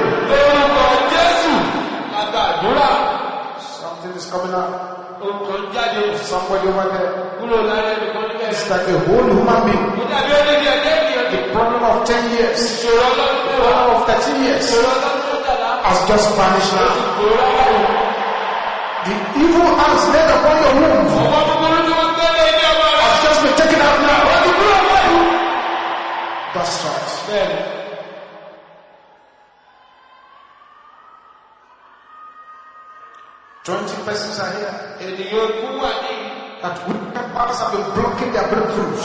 Something is coming out. Somebody over there. It's like a whole human being. The problem of 10 years, the problem of 13 years has just vanished now. The evil hands laid upon your womb has just been taken out now. That's right. 20 persons are here that wicked powers have been blocking their breakthroughs.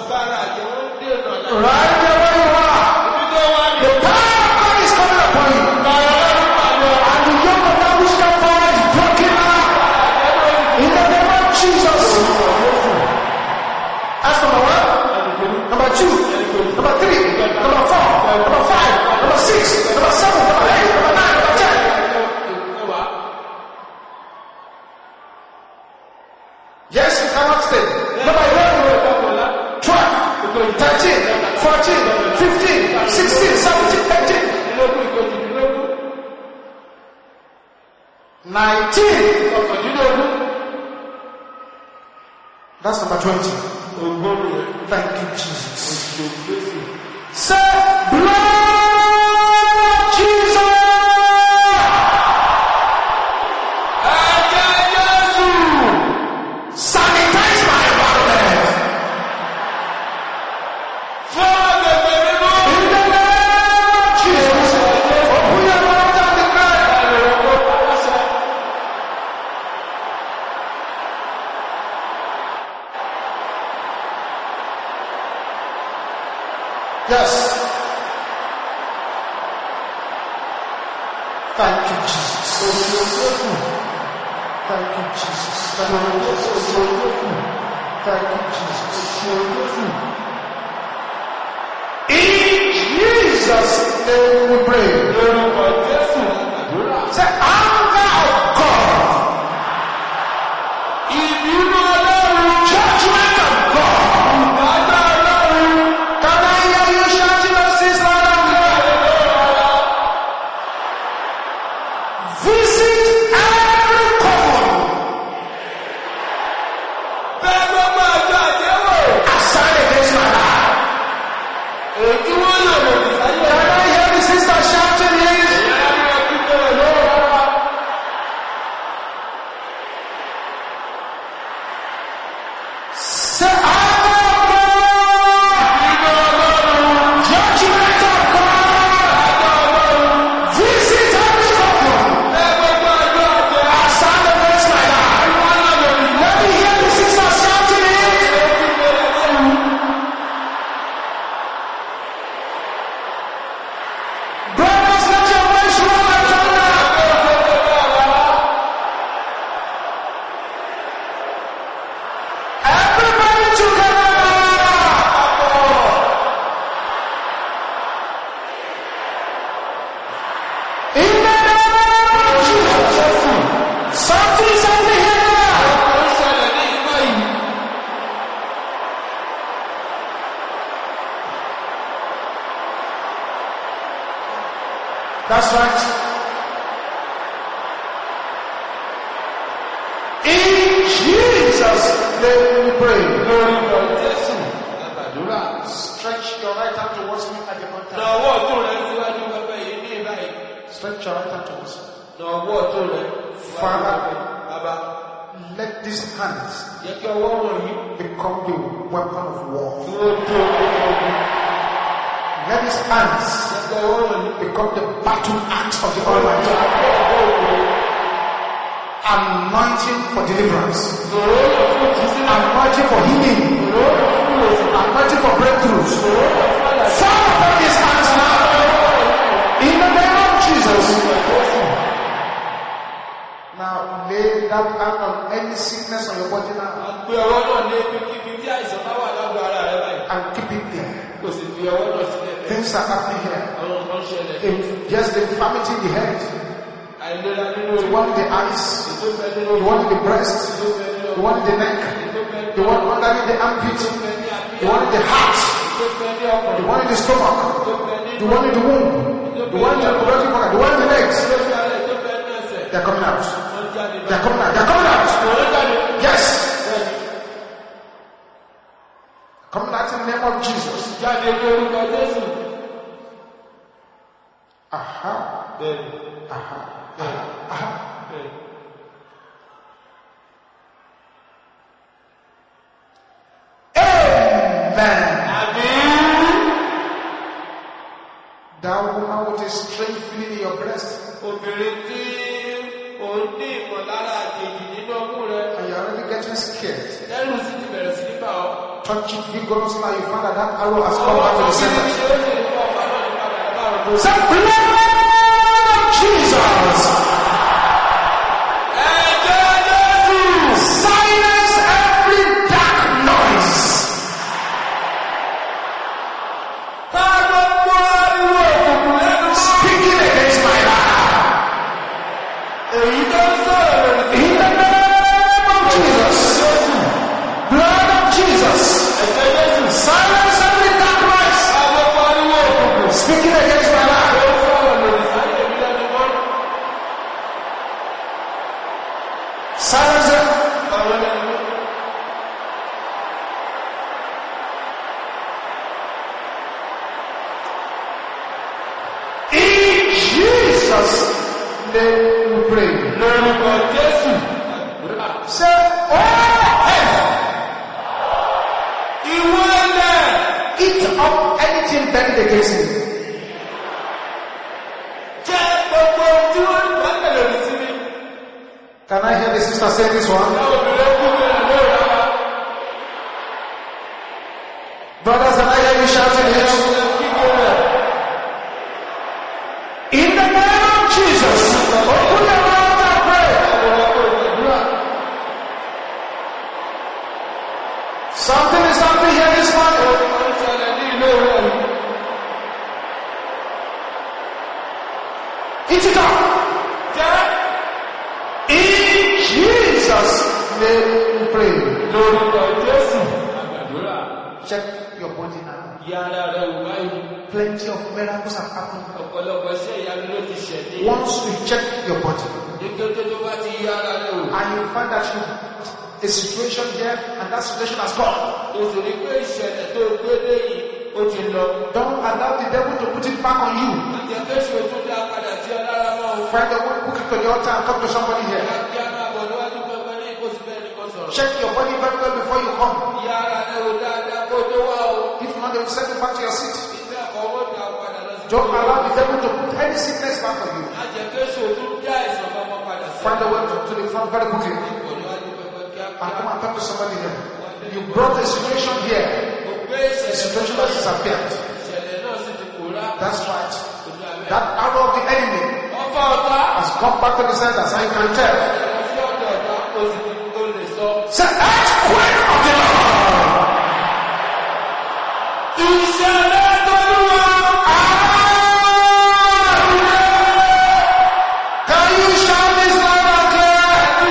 Right there where you are, the power of God is coming upon you. And the yoke of that witchcraft power is broken now. In the name of Jesus. That's number 1. Number 2. Number 3. Number 4. Number 5. Number 6. Number 7. Number 8. Number 9. Number 10. Yes, you cannot stay. Number 11, 12, 13, 14, 15, 16, 17, 18, 19. That's number 20. Thank you, Jesus. Say, blood of Jesus. Sanitize my environment. In the name of Jesus. Open your mouth and declare. Yes. Thank you, Jesus. Thank you, Jesus. Thank you, Jesus. In Jesus' name we pray. Say, anger of God. Judgment of God. Can I hear you shouting of this loud and clear? Visit every coven. Aside against my life. Can I hear the sister shouting this? Say, judgment of God. Visit every coven. Aside against my life. Let me hear the sister shouting it. Brothers, let your voice roll like thunder. Everybody together. In the name of Jesus. Something's over here. That's right. In Jesus' name we pray. Stretch your right hand towards me at the altar. Stretch your right hand towards me. Father, let these hands become the weapon of war. Let these hands become the battle axe of the Almighty. Anointing for deliverance. Anointing for healing. Anointing for breakthroughs. Fall upon these hands now. In the name of Jesus. Now lay that hand on any sickness on your body now. And keep it there. Things are happening here. Yes, the infirmity in the head, the one in the eyes, the one in the breast, the one in the neck, the one underneath the armpit, the one in the heart, the one in the stomach, the one in the womb, the one in the reproductive organ, the one in the legs. They're coming out. They're coming out. They're coming out. Yes. Coming out in the name of Jesus. Aha. Aha. Aha. obìnrin tí ò ní ìmọ̀lára àjèjì nínú ọmú rẹ. And you're already getting scared. Lẹ́rù sì ti bẹ̀rẹ̀ sí nípa ọ. Touch it vigorously and you find that that arrow has come back to the center. Say, blood of Jesus! Silence every dark noise. Speaking against my life. In the name of Jesus. Blood of Jesus. Silence every dark noise. Speaking against my life. Silence it. In Jesus' name we pray. Say, oh heaven, eat up anything bent against me. Can I hear the sister say this one? Brothers, can I hear you shouting it? In the name of Jesus, open your mouth and pray. Something is happening here this morning. Eat it up. In Jesus' name we pray. Check your body now. Plenty of miracles have happened. Once you check your body, and you find that a situation here and that situation has gone, don't allow the devil to put it back on you. Find a way, put it to the altar and talk to somebody here. Check your body very well before you come. If not, they will send you back to your seat. Don't allow the devil to put any sickness back on you. Find a way to the front very quickly. And come and talk to somebody here. You brought a situation here. The situation has disappeared. That's right. That arrow of the enemy has come back to the center, so you can tell. Say, earthquake of the Lord. Can you shout this loud and clear?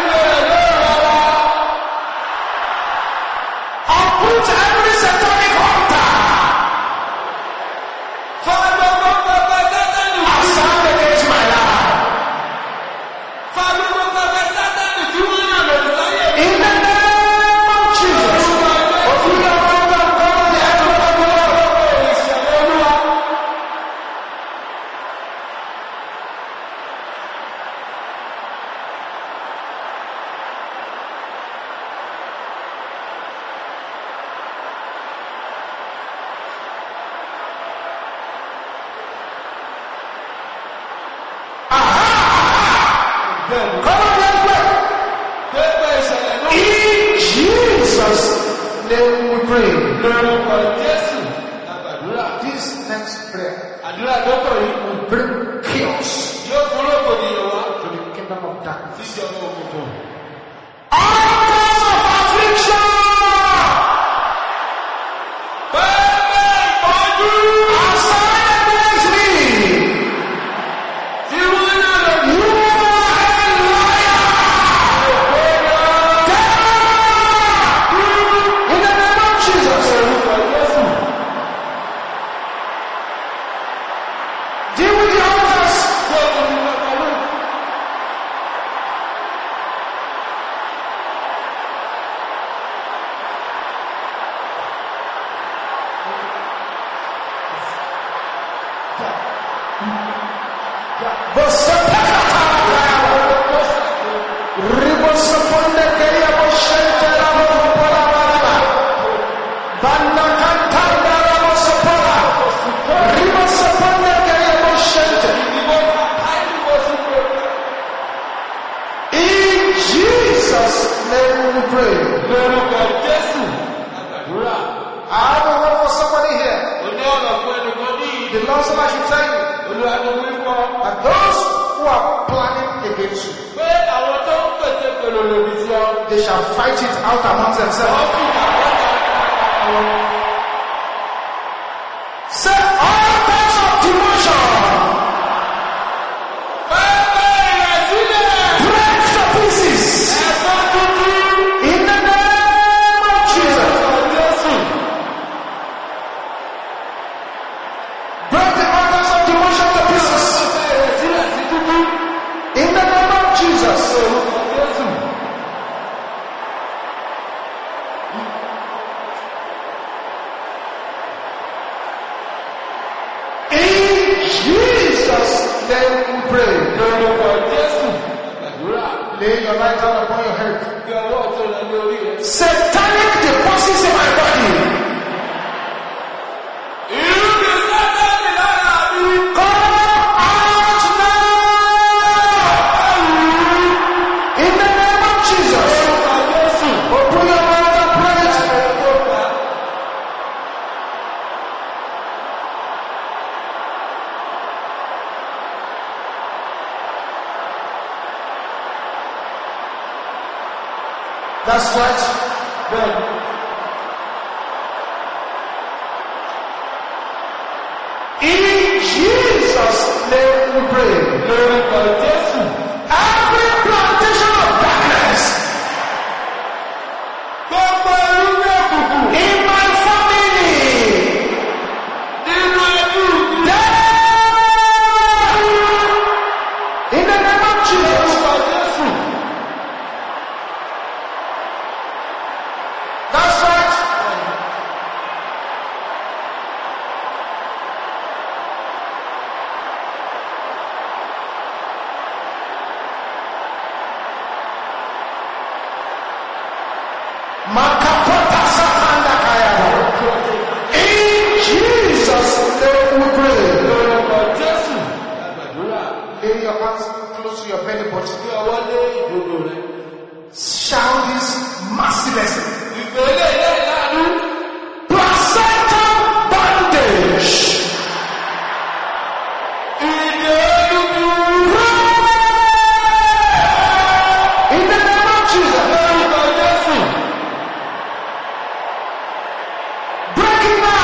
Uproot every satanic altar assigned against my life. In the name of Jesus. Open your mouth and call the earthquake of the Lord. Come on, earthquake. In Jesus' name we pray. This next prayer will bring chaos to the kingdom of darkness. Altars of affliction assigned against me. You are a liar. In the name of Jesus. Deal with the altars. Jesus' name we pray. Lórúkọ Jésù. Àgbàdúrà. I have a word for somebody here. Ó ní ọ̀rọ̀ fún ẹnìkan ní The Lord said I should tell you Olúwa ni wípọ́. that those who are planning against you, Pé àwọn tó ń pèsè pèlò lòdì sí ọ. they shall fight it out amongst Wọ́n themselves. fi ìdàgbàsókè àwọn. Say all types of demotion, break to pieces in the name of Jesus. Break the altars of demotion to pieces in the name of Jesus. In Jesus' name we pray. Lay your right hand upon your head. Satanic deposits in my body. Come out now. In the name of Jesus. Open your mouth and pray it. That's right. In Jesus' name we pray. Every plantation of darkness in my family, in the name of Jesus. That's right. Makapota Sapanda Kayaba. In Jesus' name we pray. Lay your hands close to your belly button. Shout this mercilessly. Placenta bondage. In the name of Jesus. Break it now.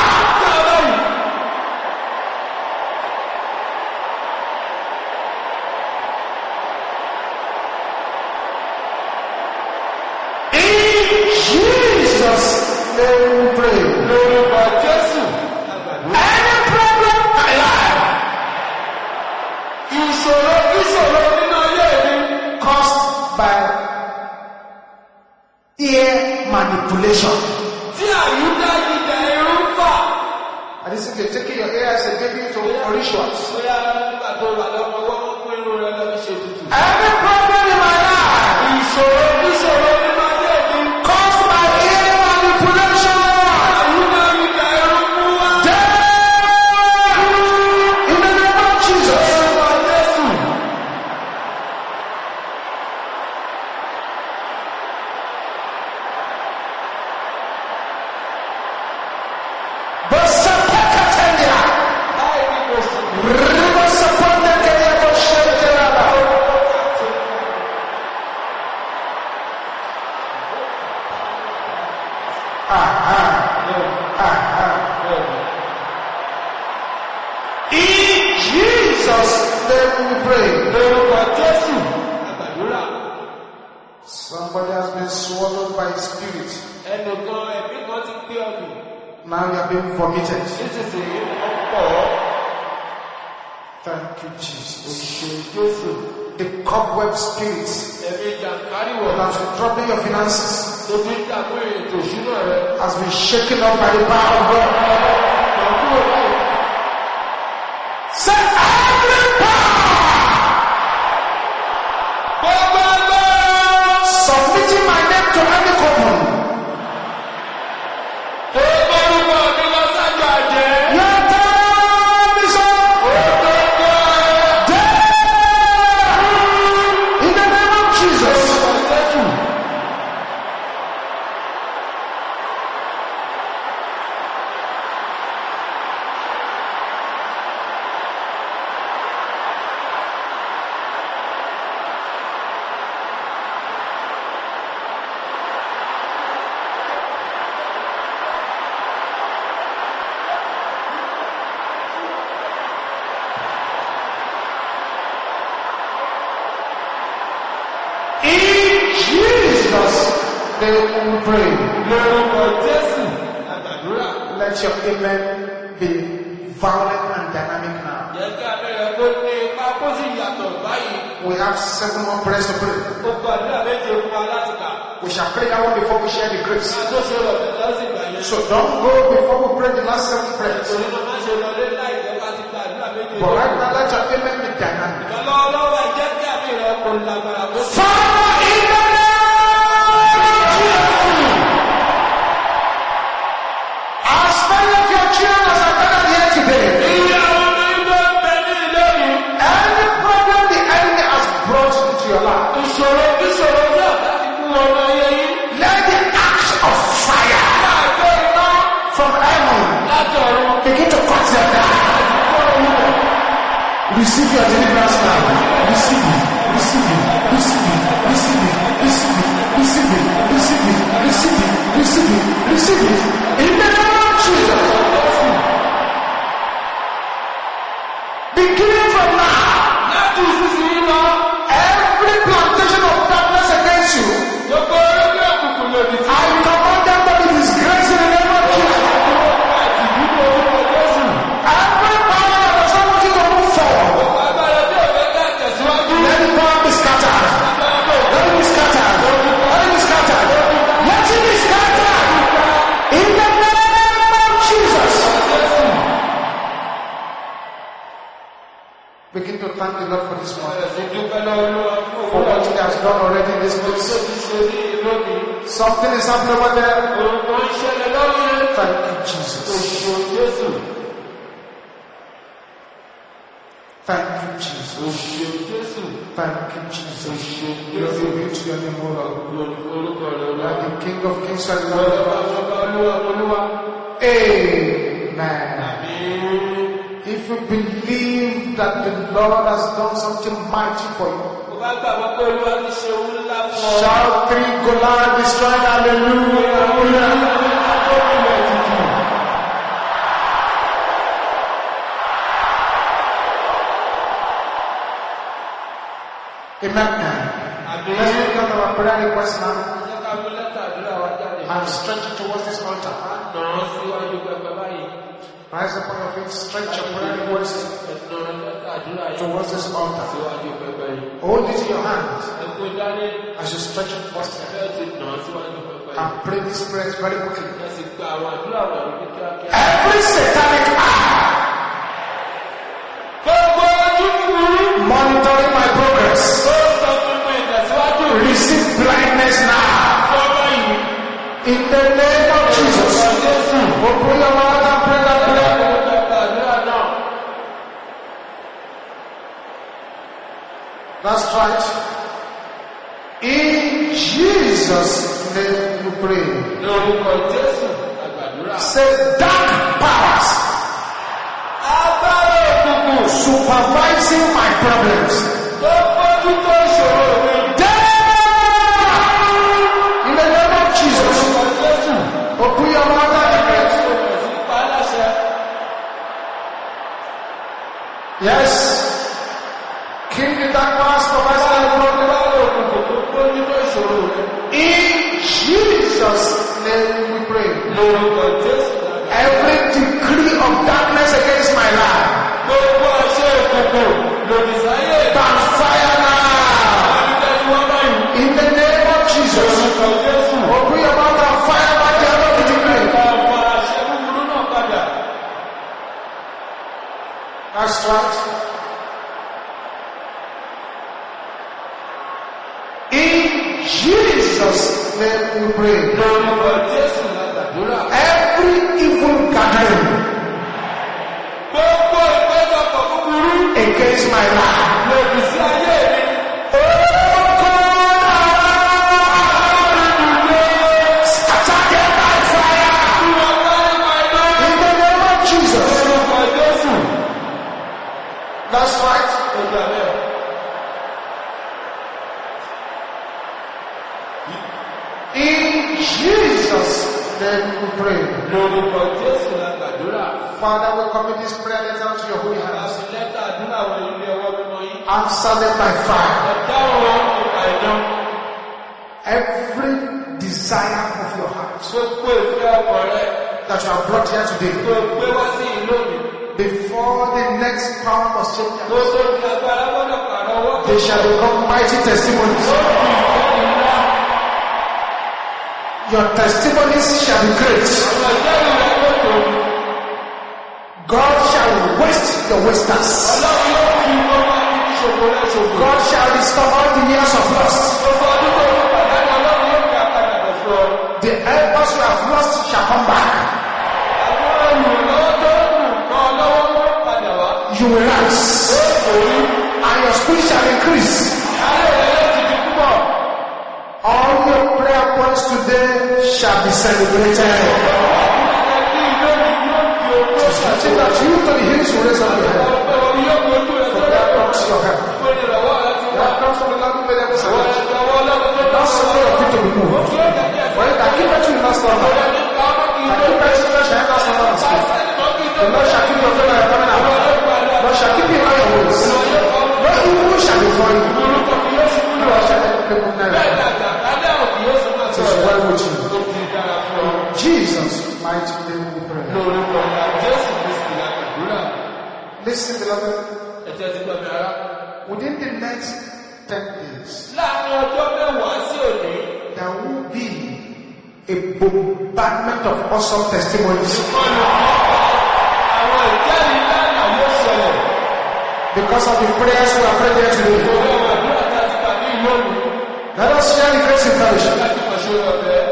In Jesus' name we pray. Any problem in my life caused by ear manipulation. I just think you're taking your ear as a baby to rituals. Every problem in my life caused by ear manipulation. In the name of Jesus. In Jesus' name we pray. Somebody has been swallowed by a spirit. Now you are being vomited. Thank you, Jesus. The cobweb spirits that has been troubling your finances has been shaken up by the power of God. Say every power submitting my name to any covenant. In the name of Jesus. Jesus' name we pray. Lórúkọ Jésù àgbàdúrà. Let your amen be violent and dynamic now. Yẹ kí abẹ́rẹ́ kó ní ipa kó sì yàtọ̀ báyìí. We have 7 more prayers to pray. Ó gbàdúrà méje fún wa láti kà. We shall pray that one before we share the grace. Àtúnṣe rọ̀ lọ́sìn ìgbà yẹn. So don't go before we pray the last 7 prayers. Torí náà má ṣe lọlé láì jẹ́ bá ti gbàdúrà méje. But right now, let your amen be dynamic. Lọ́wọ́lọ́wọ́ ẹ jẹ́ kí abẹ́rẹ́ kó lágbára kó sì. Father, in the name of Jesus, as many of your children as are gathered here today, any problem the enemy has brought into your life, let the axe of fire from heaven begin to cut them down. Receive your deliverance now. Receive it. Receive it. Receive it. Receive it. Receive it. Receive it. Receive it. Receive it. Receive it. Receive it. In the name of Jesus. Beginning from now, every plantation of darkness against you, I command them to be disgraced in the name of Jesus. Every power that does not want you to move forward, let the power be scattered. Let it be scattered. Let it be scattered. Let it be scattered. In the name of Jesus. Begin to thank the Lord for this morning. For what He has done already in this place. Something is happening over there. Thank you, Jesus. Thank you, Jesus. Thank you, Jesus. Glory be to your name, O Lord. You are the King of Kings and Lord of Lords. Amen. If you believe that the Lord has done something mighty for you, shout 3 Goliath destroyed. Hallelujah. Amen. Let's look at our prayer request now. And stretch it towards this altar. Rise up on your feet, stretch your prayer request towards this altar. Hold it in your hand as you stretch it towards them. And pray these prayers very quickly. Every satanic eye monitoring my progress, receive blindness now. In the name of Jesus. Open your mouth and pray that prayer. That's right. In Jesus' name we pray. Say dark powers supervising my problems. In the name of Jesus. Open your mouth and pray. Yes. King the dark powers supervising my problem. In Jesus' name we pray. Every decree of darkness against my life, backfire now. In the name of Jesus. Open your mouth and fire back the end of the decree. That's right. In Jesus' name we pray. Every evil gathering against my life, scatter them by fire. In the name of Jesus. That's right. In Jesus' name we pray. Father, we commit this prayer letter to your holy hands. Answer them by fire. every desire of your heart that you have brought here today, before the next power must change, they shall become mighty testimonies. Your testimonies shall be great. God shall waste the wasters. God shall restore all the years of lost. The helpers you have lost shall come back. You will rise, and your spirit shall increase. All your prayer points today shall be celebrated. Something that you to the hills will raise up your head. For that comes your help. That comes from the land where there was a lot. Not so your feet to be moved. For it, I keep at you last number. I keep at you last number. The Lord shall keep your prayer coming out. The Lord shall keep you on your ways. No evil shall befall you. You are shall make people know. It is well with you. Jesus' mighty name we pray. Listen, beloved. Within the next 10 days, there will be a bombardment of awesome testimonies. Because of the prayers we are praying here today. Let us share the grace in fellowship.